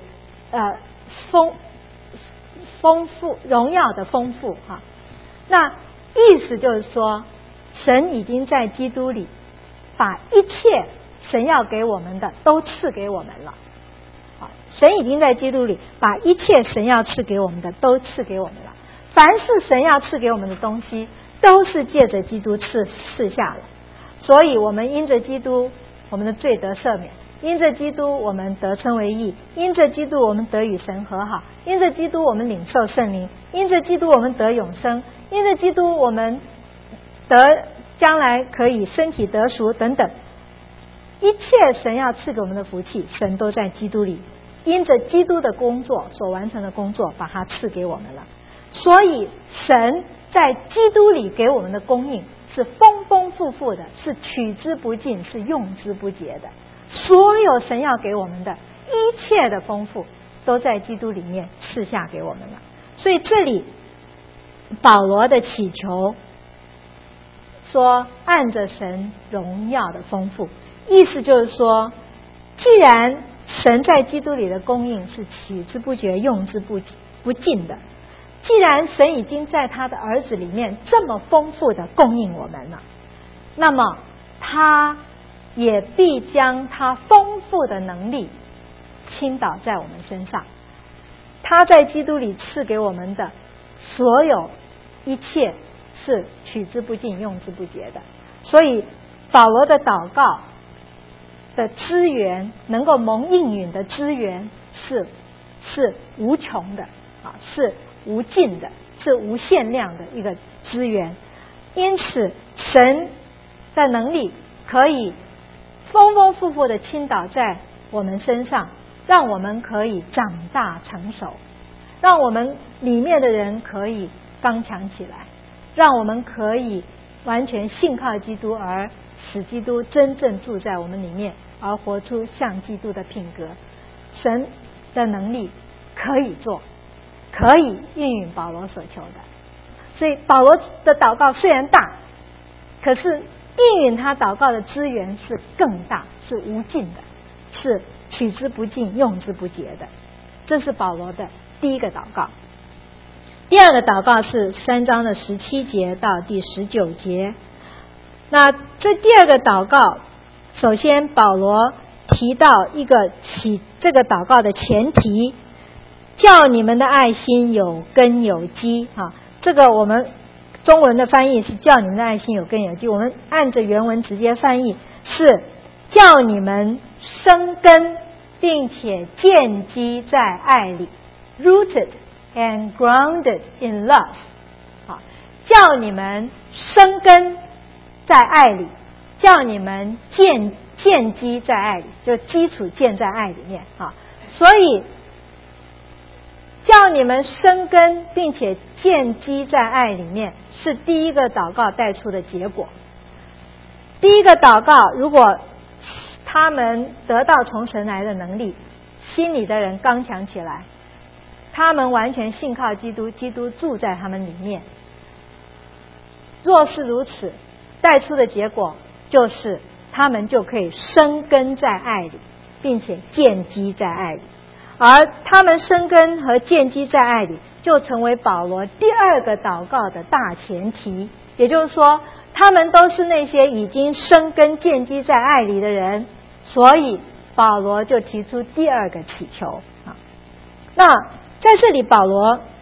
荣耀的丰富哈。那意思就是说神已经在基督里把一切神要给我们的都赐给我们了。神已经在基督里把一切神要赐给我们的都赐给我们了。凡是神要赐给我们的东西都是借着基督赐下了。所以我们因着基督我们的罪得赦免，因着基督我们得称为义，因着基督我们得与神和好，因着基督我们领受圣灵，因着基督我们得永生，因着基督我们得将来可以身体得赎等等。一切神要赐给我们的福气，神都在基督里，因着基督的工作所完成的工作把它赐给我们了。所以神在基督里给我们的供应是丰丰富富的，是取之不尽，是用之不竭的。所有神要给我们的一切的丰富都在基督里面赐下给我们了。所以这里保罗的祈求说按着神荣耀的丰富，意思就是说既然神在基督里的供应是取之不竭用之不尽的，既然神已经在他的儿子里面这么丰富的供应我们了，那么他也必将他丰富的能力倾倒在我们身上。他在基督里赐给我们的所有一切是取之不尽用之不竭的。所以保罗的祷告的资源，能够蒙应允的资源是无穷的，是无尽的，是无限量的一个资源。因此神的能力可以丰丰富富的倾倒在我们身上，让我们可以长大成熟，让我们里面的人可以刚强起来，让我们可以完全信靠基督，而使基督真正住在我们里面，而活出像基督的品格。神的能力可以做，可以应允保罗所求的。所以保罗的祷告虽然大，可是应允他祷告的资源是更大，是无尽的，是取之不尽用之不竭的。这是保罗的第一个祷告。第二个祷告是3章的17节到第19节。那这第二个祷告，首先保罗提到这个祷告的前提，叫你们的爱心有根有基啊。这个我们中文的翻译是叫你们的爱心有根有基，我们按着原文直接翻译是叫你们生根并且建基在爱里 ，rooted and grounded in love， 叫你们生根在爱里，叫你们建基在爱里，就基础建在爱里面啊。所以叫你们生根并且建基在爱里面，是第一个祷告带出的结果。第一个祷告，如果他们得到从神来的能力，心里的人刚强起来，他们完全信靠基督，基督住在他们里面。若是如此，带出的结果就是他们就可以生根在爱里，并且建基在爱里。而他们生根和建基在爱里，就成为保罗第二个祷告的大前提。也就是说，他们都是那些已经生根建基在爱里的人，所以保罗就提出第二个祈求。那在这里保罗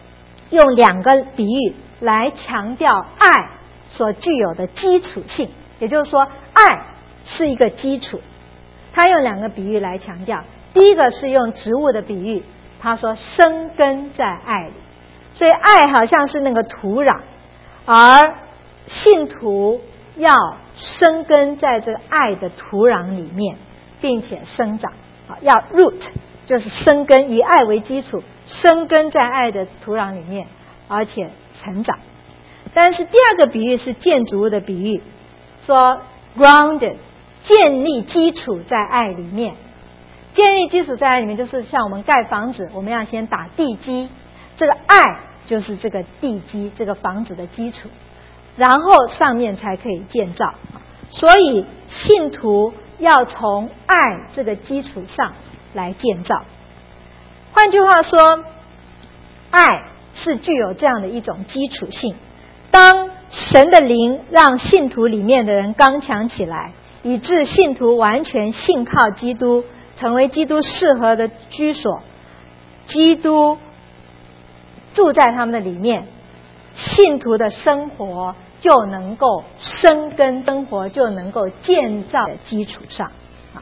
用2个比喻来强调爱所具有的基础性，也就是说爱是一个基础。他用2个比喻来强调，第一个是用植物的比喻，他说生根在爱里，所以爱好像是那个土壤，而信徒要生根在这个爱的土壤里面，并且生长，要 root 就是生根，以爱为基础，生根在爱的土壤里面，而且成长。但是第2个比喻是建筑物的比喻，说 grounded 建立基础在爱里面。建立基础在爱里面，就是像我们盖房子，我们要先打地基，这个爱就是这个地基，这个房子的基础，然后上面才可以建造。所以信徒要从爱这个基础上来建造。换句话说，爱是具有这样的一种基础性。当神的灵让信徒里面的人刚强起来，以致信徒完全信靠基督，成为基督适合的居所，基督住在他们的里面，信徒的生活就能够生根，生活就能够建造的基础上。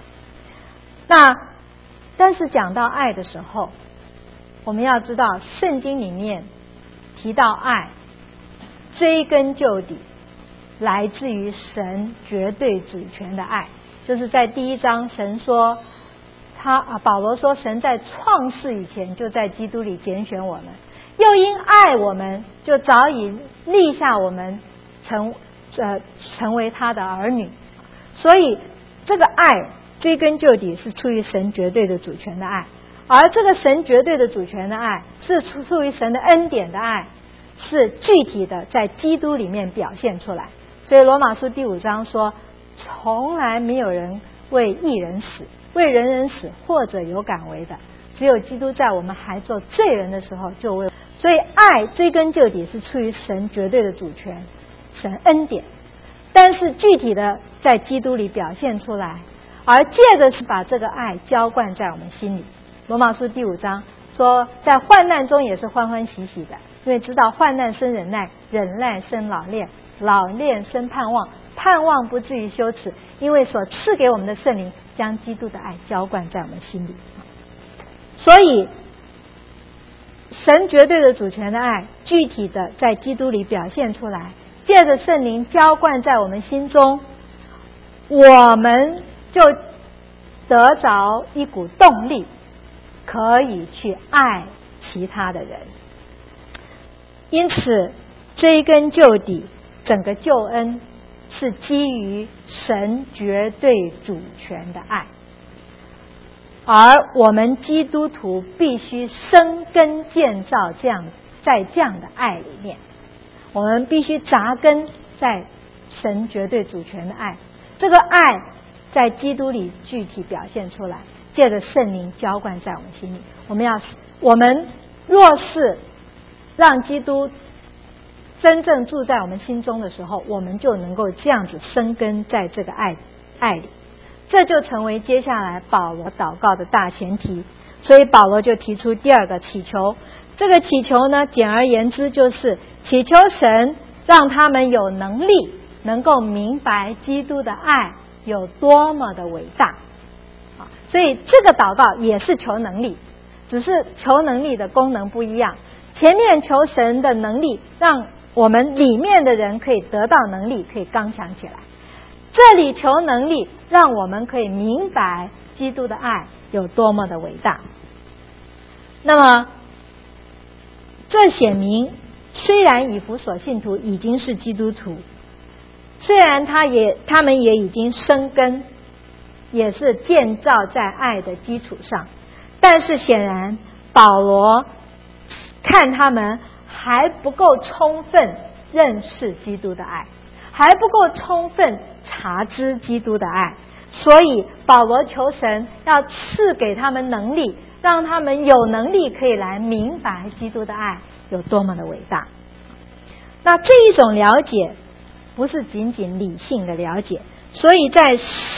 但是讲到爱的时候，我们要知道圣经里面提到爱，追根究底来自于神绝对主权的爱。就是在第1章神说保罗说神在创世以前就在基督里拣选我们，又因爱我们就早已立下我们成为他的儿女。所以这个爱追根究底是出于神绝对的主权的爱，而这个神绝对的主权的爱是出于神的恩典的爱，是具体的在基督里面表现出来。所以罗马书第5章说，从来没有人为义人死，为人人死，或者有敢为的，只有基督在我们还做罪人的时候就为。所以爱追根究底是出于神绝对的主权，神恩典，但是具体的在基督里表现出来，而借着是把这个爱浇灌在我们心里。罗马书第5章说，在患难中也是欢欢喜喜的，因为知道患难生忍耐，忍耐生老练，老练生盼望，盼望不至于羞耻，因为所赐给我们的圣灵将基督的爱浇灌在我们心里。所以神绝对的主权的爱具体的在基督里表现出来，借着圣灵浇灌在我们心中，我们就得着一股动力，可以去爱其他的人。因此追根究底，整个救恩是基于神绝对主权的爱，而我们基督徒必须生根建造在这样的爱里面，我们必须扎根在神绝对主权的爱，这个爱在基督里具体表现出来，借着圣灵浇灌在我们心里。我们若是让基督真正住在我们心中的时候，我们就能够这样子生根在这个爱里，这就成为接下来保罗祷告的大前提。所以保罗就提出第2个祈求，这个祈求呢，简而言之就是祈求神让他们有能力能够明白基督的爱有多么的伟大。所以这个祷告也是求能力，只是求能力的功能不一样。前面求神的能力让我们里面的人可以得到能力，可以刚强起来，这里求能力让我们可以明白基督的爱有多么的伟大。那么这显明虽然以弗所信徒已经是基督徒，虽然他们也已经生根，也是建造在爱的基础上，但是显然保罗看他们还不够充分认识基督的爱，还不够充分察知基督的爱，所以保罗求神要赐给他们能力，让他们有能力可以来明白基督的爱有多么的伟大。那这一种了解不是仅仅理性的了解，所以在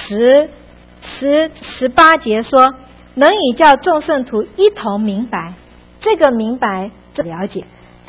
18节说，能以叫众圣徒一同明白，这个明白这了解，但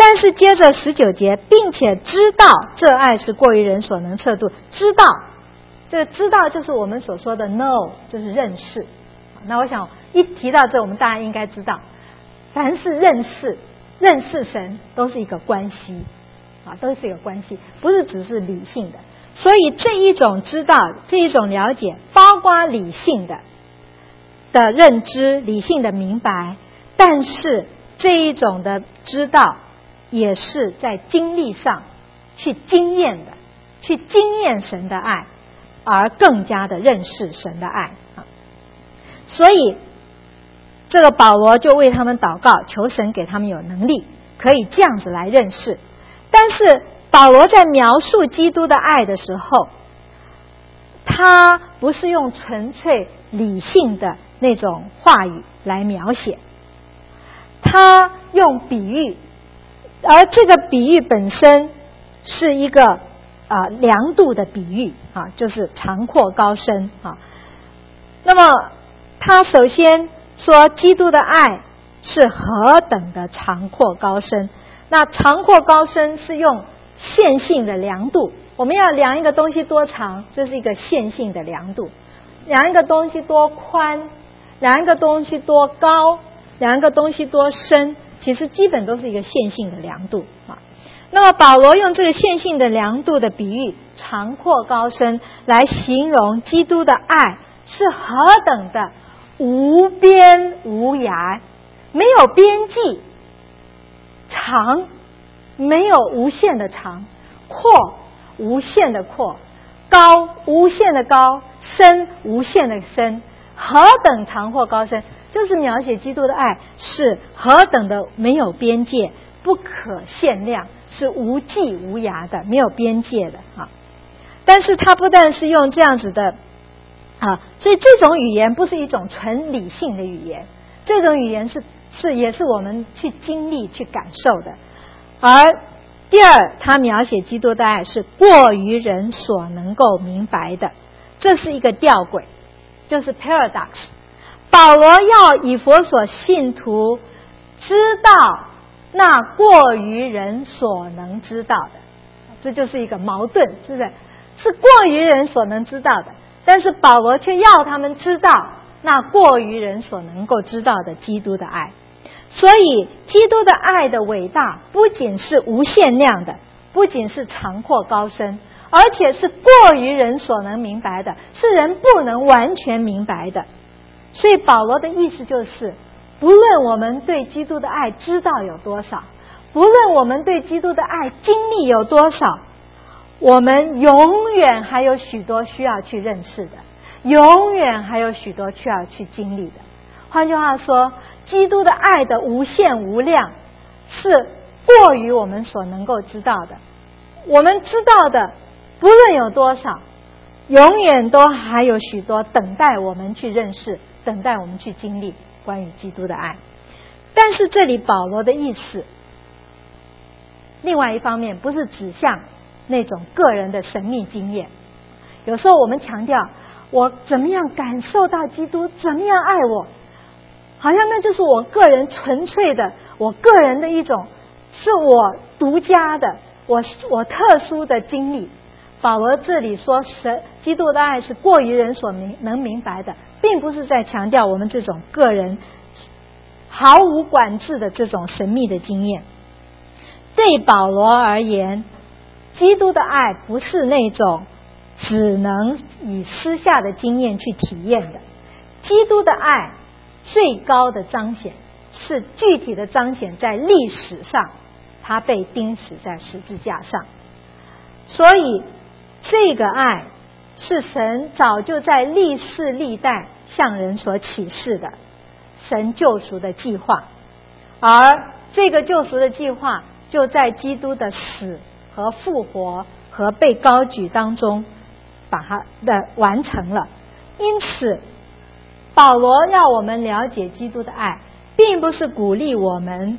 但是接着19节，并且知道这爱是过于人所能测度。知道，这个知道就是我们所说的 know， 就是认识。那我想一提到这，我们大家应该知道，凡是认识神都是一个关系啊，都是一个关系，不是只是理性的。所以这一种知道，这一种了解，包括理性的认知，理性的明白，但是这一种的知道也是在经历上去经验的，去经验神的爱，而更加的认识神的爱啊。所以这个保罗就为他们祷告，求神给他们有能力，可以这样子来认识。但是保罗在描述基督的爱的时候，他不是用纯粹理性的那种话语来描写，他用比喻，而这个比喻本身是一个量度的比喻啊，就是长阔高深啊。那么他首先说基督的爱是何等的长阔高深，那长阔高深是用线性的量度，我们要量一个东西多长，这是一个线性的量度；量一个东西多宽，量一个东西多高，量一个东西多深，其实基本都是一个线性的量度啊。那么保罗用这个线性的量度的比喻长阔高深来形容基督的爱是何等的无边无涯，没有边际，长没有无限的长，阔无限的阔，高无限的高，深无限的深，何等长阔高深，就是描写基督的爱是何等的没有边界，不可限量，是无际无涯的，没有边界的啊。但是他不但是用这样子的所以这种语言不是一种纯理性的语言，这种语言也是我们去经历去感受的。而第二，他描写基督的爱是过于人所能够明白的，这是一个吊诡，就是 paradox。 保罗要以弗所信徒知道那过于人所能知道的，这就是一个矛盾，是不是？是过于人所能知道的，但是保罗却要他们知道那过于人所能够知道的基督的爱。所以基督的爱的伟大不仅是无限量的，不仅是长阔高深，而且是过于人所能明白的，是人不能完全明白的。所以保罗的意思就是，不论我们对基督的爱知道有多少，不论我们对基督的爱经历有多少，我们永远还有许多需要去认识的，永远还有许多需要去经历的。换句话说，基督的爱的无限无量是过于我们所能够知道的，我们知道的不论有多少，永远都还有许多等待我们去认识，等待我们去经历关于基督的爱。但是这里保罗的意思，另外一方面不是指向那种个人的神秘经验。有时候我们强调我怎么样感受到基督，怎么样爱我，好像那就是我个人纯粹的，我个人的一种，是我独家的，我特殊的经历。保罗这里说基督的爱是过于人所能明白的，并不是在强调我们这种个人毫无管制的这种神秘的经验。对保罗而言，基督的爱不是那种只能以私下的经验去体验的，基督的爱最高的彰显是具体的彰显在历史上，他被钉死在十字架上。所以这个爱是神早就在历世历代向人所启示的神救赎的计划，而这个救赎的计划就在基督的死和复活和被高举当中把它的完成了。因此保罗要我们了解基督的爱，并不是鼓励我们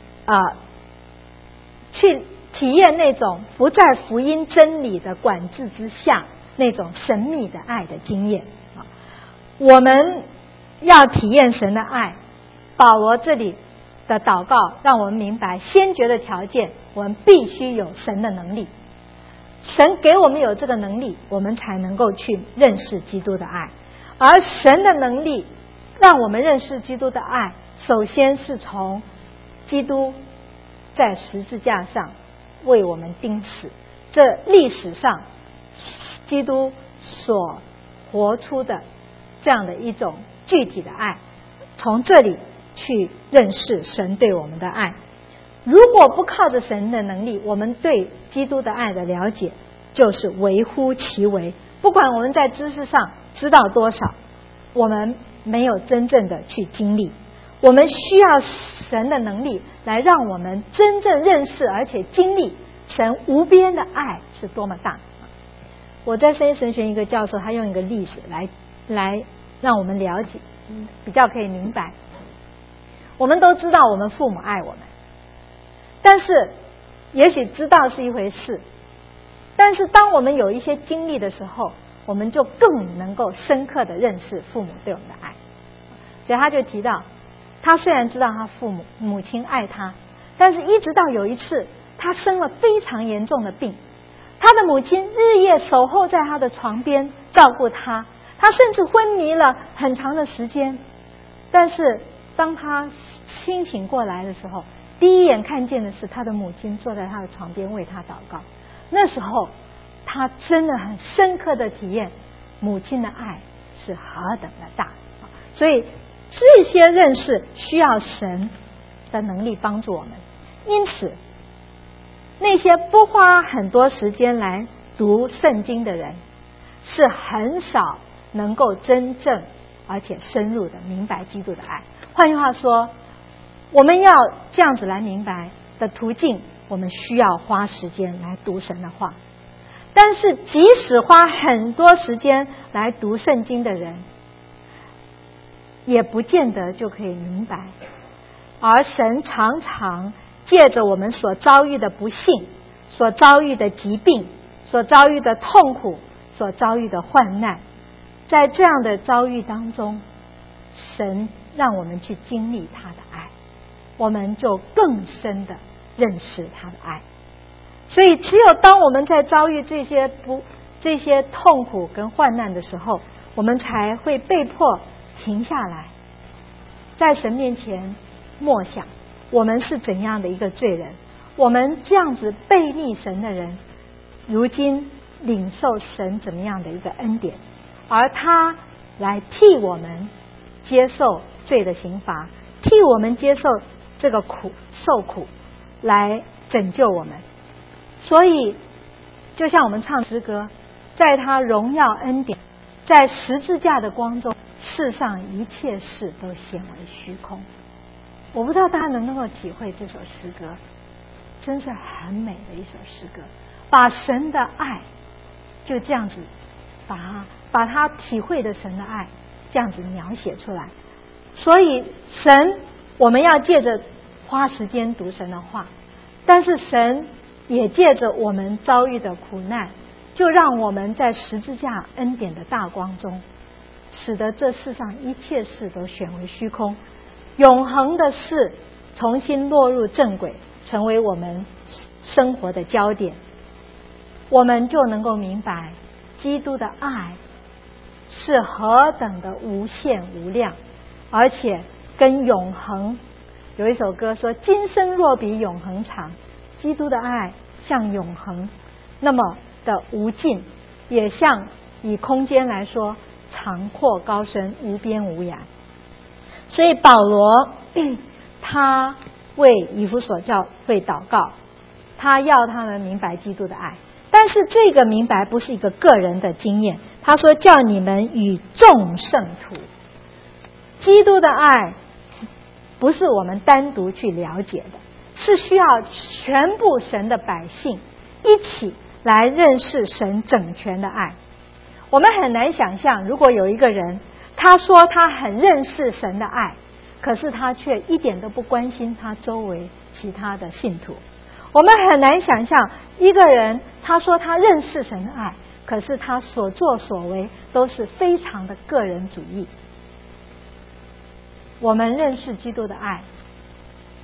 去体验那种不在福音真理的管制之下那种神秘的爱的经验。我们要体验神的爱，保罗这里的祷告让我们明白，先决的条件，我们必须有神的能力。神给我们有这个能力，我们才能够去认识基督的爱。而神的能力让我们认识基督的爱，首先是从基督在十字架上为我们钉死，这历史上基督所活出的这样的一种具体的爱，从这里去认识神对我们的爱。如果不靠着神的能力，我们对基督的爱的了解就是微乎其微。不管我们在知识上知道多少，我们没有真正的去经历。我们需要神的能力来让我们真正认识而且经历神无边的爱是多么大。我在圣经神学一个教授，他用一个例子来让我们了解，比较可以明白。我们都知道我们父母爱我们，但是也许知道是一回事，但是当我们有一些经历的时候，我们就更能够深刻的认识父母对我们的爱。所以他就提到，他虽然知道他母亲爱他，但是一直到有一次他生了非常严重的病，他的母亲日夜守候在他的床边照顾他，他甚至昏迷了很长的时间。但是当他清醒过来的时候，第一眼看见的是他的母亲坐在他的床边为他祷告。那时候他真的很深刻的体验母亲的爱是何等的大。所以这些认识需要神的能力帮助我们。因此那些不花很多时间来读圣经的人，是很少能够真正而且深入的明白基督的爱。换句话说，我们要这样子来明白的途径，我们需要花时间来读神的话。但是即使花很多时间来读圣经的人，也不见得就可以明白。而神常常借着我们所遭遇的不幸，所遭遇的疾病，所遭遇的痛苦，所遭遇的患难，在这样的遭遇当中，神让我们去经历他的爱，我们就更深的认识他的爱。所以只有当我们在遭遇这些痛苦跟患难的时候，我们才会被迫停下来，在神面前默想我们是怎样的一个罪人，我们这样子悖逆神的人，如今领受神怎么样的一个恩典，而他来替我们接受罪的刑罚，替我们接受这个受苦，来拯救我们。所以就像我们唱诗歌，在他荣耀恩典，在十字架的光中，世上一切事都显为虚空。我不知道大家能不能够体会这首诗歌，真是很美的一首诗歌，把神的爱就这样子把他体会的神的爱这样子描写出来。所以神，我们要借着花时间读神的话，但是神也借着我们遭遇的苦难，就让我们在十字架恩典的大光中，使得这世上一切事都显为虚空，永恒的事重新落入正轨，成为我们生活的焦点。我们就能够明白基督的爱是何等的无限无量，而且跟永恒，有一首歌说，今生若比永恒长，基督的爱像永恒那么的无尽，也像以空间来说长阔高深，无边无涯。所以保罗他为以弗所教会祷告，他要他们明白基督的爱。但是这个明白不是一个个人的经验，他说叫你们与众圣徒。基督的爱不是我们单独去了解的，是需要全部神的百姓一起来认识神整全的爱。我们很难想象，如果有一个人他说他很认识神的爱，可是他却一点都不关心他周围其他的信徒。我们很难想象一个人他说他认识神的爱，可是他所作所为都是非常的个人主义。我们认识基督的爱，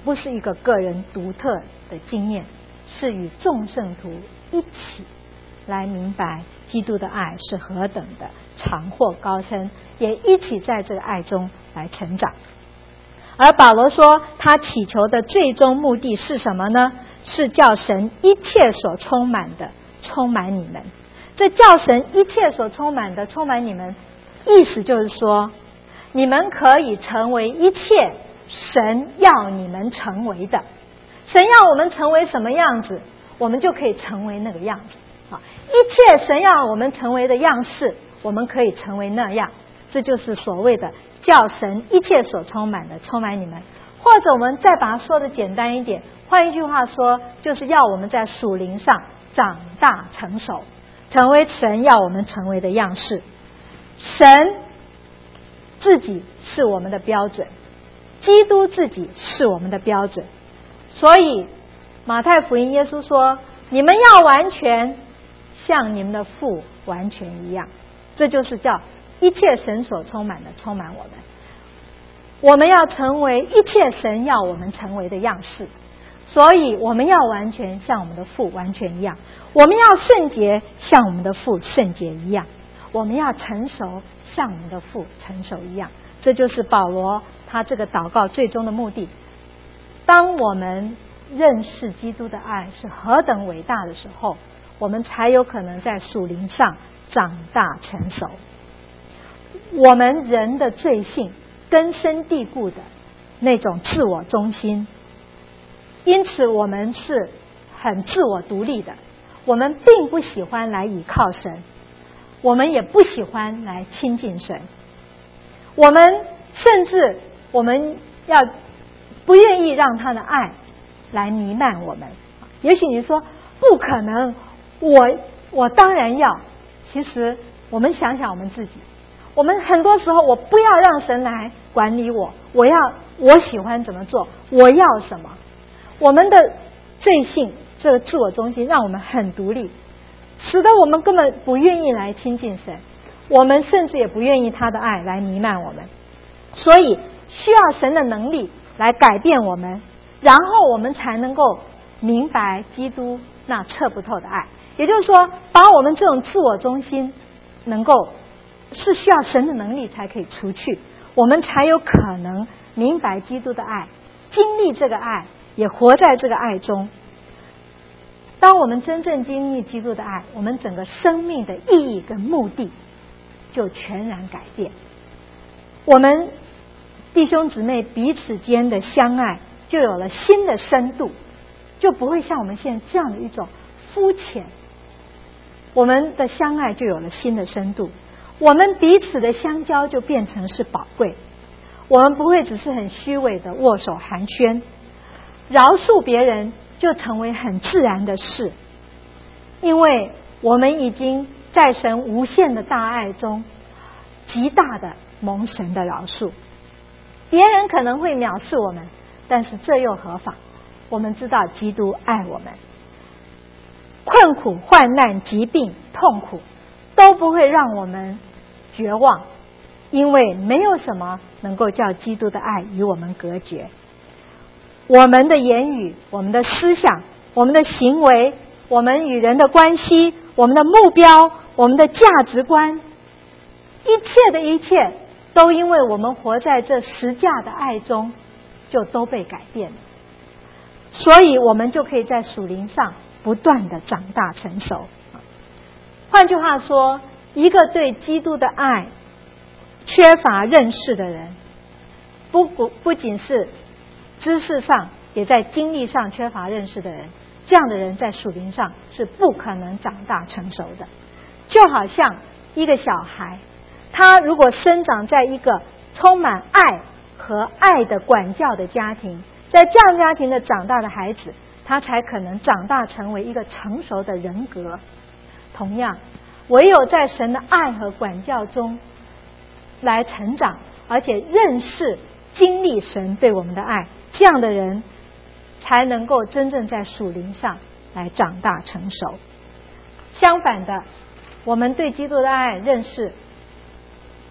不是一个个人独特的经验，是与众圣徒一起来明白基督的爱是何等的长阔高深，也一起在这个爱中来成长。而保罗说他祈求的最终目的是什么呢？是叫神一切所充满的充满你们。这叫神一切所充满的充满你们，意思就是说你们可以成为一切神要你们成为的。神要我们成为什么样子，我们就可以成为那个样子。一切神要我们成为的样式，我们可以成为那样。这就是所谓的叫神一切所充满的充满你们。或者我们再把它说的简单一点，换一句话说，就是要我们在属灵上长大成熟，成为神要我们成为的样式。神自己是我们的标准，基督自己是我们的标准。所以马太福音耶稣说，你们要完全像你们的父完全一样。这就是叫一切神所充满的充满我们。我们要成为一切神要我们成为的样式，所以我们要完全像我们的父完全一样，我们要圣洁像我们的父圣洁一样，我们要成熟像我们的父成熟一样。这就是保罗他这个祷告最终的目的。当我们认识基督的爱是何等伟大的时候，我们才有可能在属灵上长大成熟。我们人的罪性根深蒂固的那种自我中心，因此我们是很自我独立的，我们并不喜欢来倚靠神，我们也不喜欢来亲近神，我们甚至我们要不愿意让他的爱来弥漫我们。也许你说不可能，我当然要。其实我们想想我们自己，我们很多时候我不要让神来管理我，我喜欢怎么做，我要什么。我们的罪性这个自我中心让我们很独立，使得我们根本不愿意来亲近神，我们甚至也不愿意他的爱来弥漫我们。所以需要神的能力来改变我们，然后我们才能够明白基督那测不透的爱。也就是说，把我们这种自我中心能够是需要神的能力才可以除去，我们才有可能明白基督的爱，经历这个爱，也活在这个爱中。当我们真正经历基督的爱，我们整个生命的意义跟目的就全然改变。我们弟兄姊妹彼此间的相爱就有了新的深度，就不会像我们现在这样的一种肤浅。我们的相爱就有了新的深度，我们彼此的相交就变成是宝贵。我们不会只是很虚伪的握手寒暄，饶恕别人就成为很自然的事，因为我们已经在神无限的大爱中极大的蒙神的饶恕。别人可能会藐视我们，但是这又何妨？我们知道基督爱我们，困苦、患难、疾病、痛苦都不会让我们绝望，因为没有什么能够叫基督的爱与我们隔绝。我们的言语、我们的思想、我们的行为、我们与人的关系、我们的目标、我们的价值观，一切的一切都因为我们活在这十架的爱中，就都被改变了。所以我们就可以在属灵上不断的长大成熟。换句话说，一个对基督的爱缺乏认识的人，不仅是知识上，也在经历上缺乏认识的人，这样的人在属灵上是不可能长大成熟的。就好像一个小孩，他如果生长在一个充满爱和爱的管教的家庭，在这样家庭的长大的孩子，他才可能长大成为一个成熟的人格。同样，唯有在神的爱和管教中来成长，而且认识经历神对我们的爱，这样的人才能够真正在属灵上来长大成熟。相反的，我们对基督的爱认识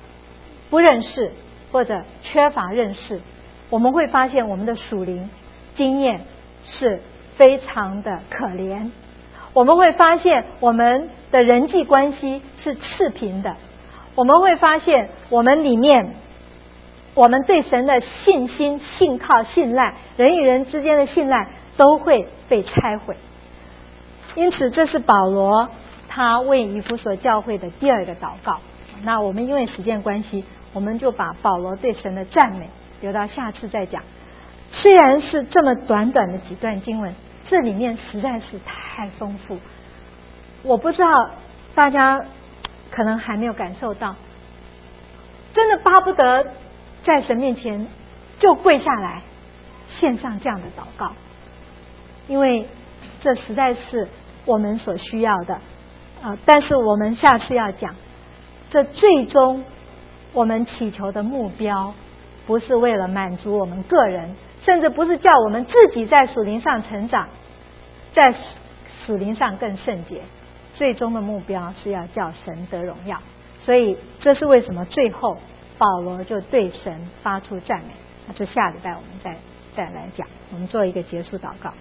不认识，或者缺乏认识，我们会发现我们的属灵经验是非常的可怜。我们会发现我们的人际关系是赤贫的，我们会发现我们里面我们对神的信心、信靠、信赖，人与人之间的信赖都会被拆毁。因此这是保罗他为以弗所教会的第二个祷告。那我们因为时间关系，我们就把保罗对神的赞美留到下次再讲。虽然是这么短短的几段经文，这里面实在是太丰富，我不知道大家可能还没有感受到，真的巴不得在神面前就跪下来献上这样的祷告，因为这实在是我们所需要的。但是我们下次要讲，这最终我们祈求的目标不是为了满足我们个人，甚至不是叫我们自己在属灵上成长，在属灵上更圣洁，最终的目标是要叫神得荣耀。所以这是为什么最后保罗就对神发出赞美。那这下礼拜我们再来讲，我们做一个结束祷告。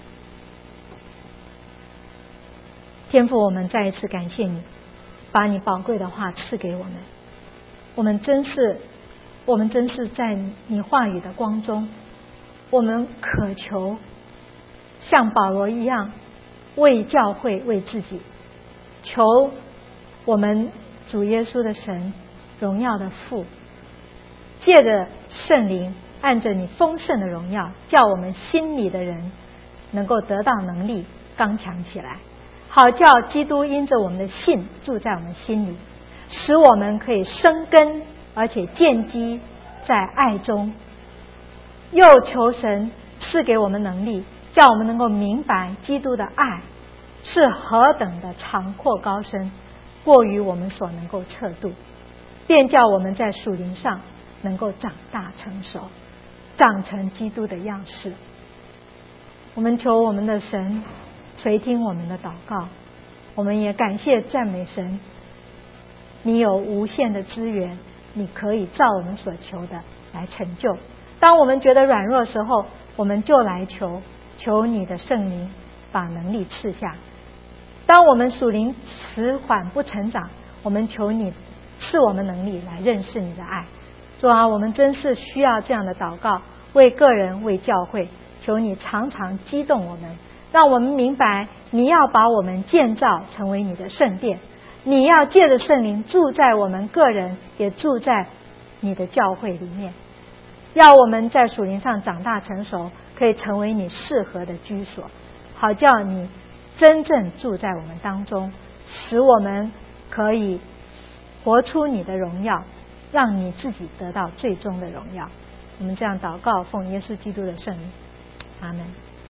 天父，我们再一次感谢你，把你宝贵的话赐给我们。我们真是在你话语的光中，我们渴求像保罗一样为教会为自己，求我们主耶稣的神荣耀的父借着圣灵，按着你丰盛的荣耀，叫我们心里的人能够得到能力，刚强起来，好叫基督因着我们的信住在我们心里，使我们可以生根，而且建基在爱中。又求神赐给我们能力，叫我们能够明白基督的爱是何等的长阔高深，过于我们所能够测度，便叫我们在属灵上能够长大成熟，长成基督的样式。我们求我们的神垂听我们的祷告，我们也感谢赞美神，你有无限的资源，你可以照我们所求的来成就。当我们觉得软弱的时候，我们就来求你的圣灵把能力赐下。当我们属灵迟缓不成长，我们求你赐我们能力来认识你的爱。主啊，我们真是需要这样的祷告，为个人为教会，求你常常激动我们，让我们明白你要把我们建造成为你的圣殿，你要借着圣灵住在我们个人，也住在你的教会里面，要我们在属灵上长大成熟，可以成为你适合的居所，好叫你真正住在我们当中，使我们可以活出你的荣耀，让你自己得到最终的荣耀。我们这样祷告，奉耶稣基督的圣名，阿们。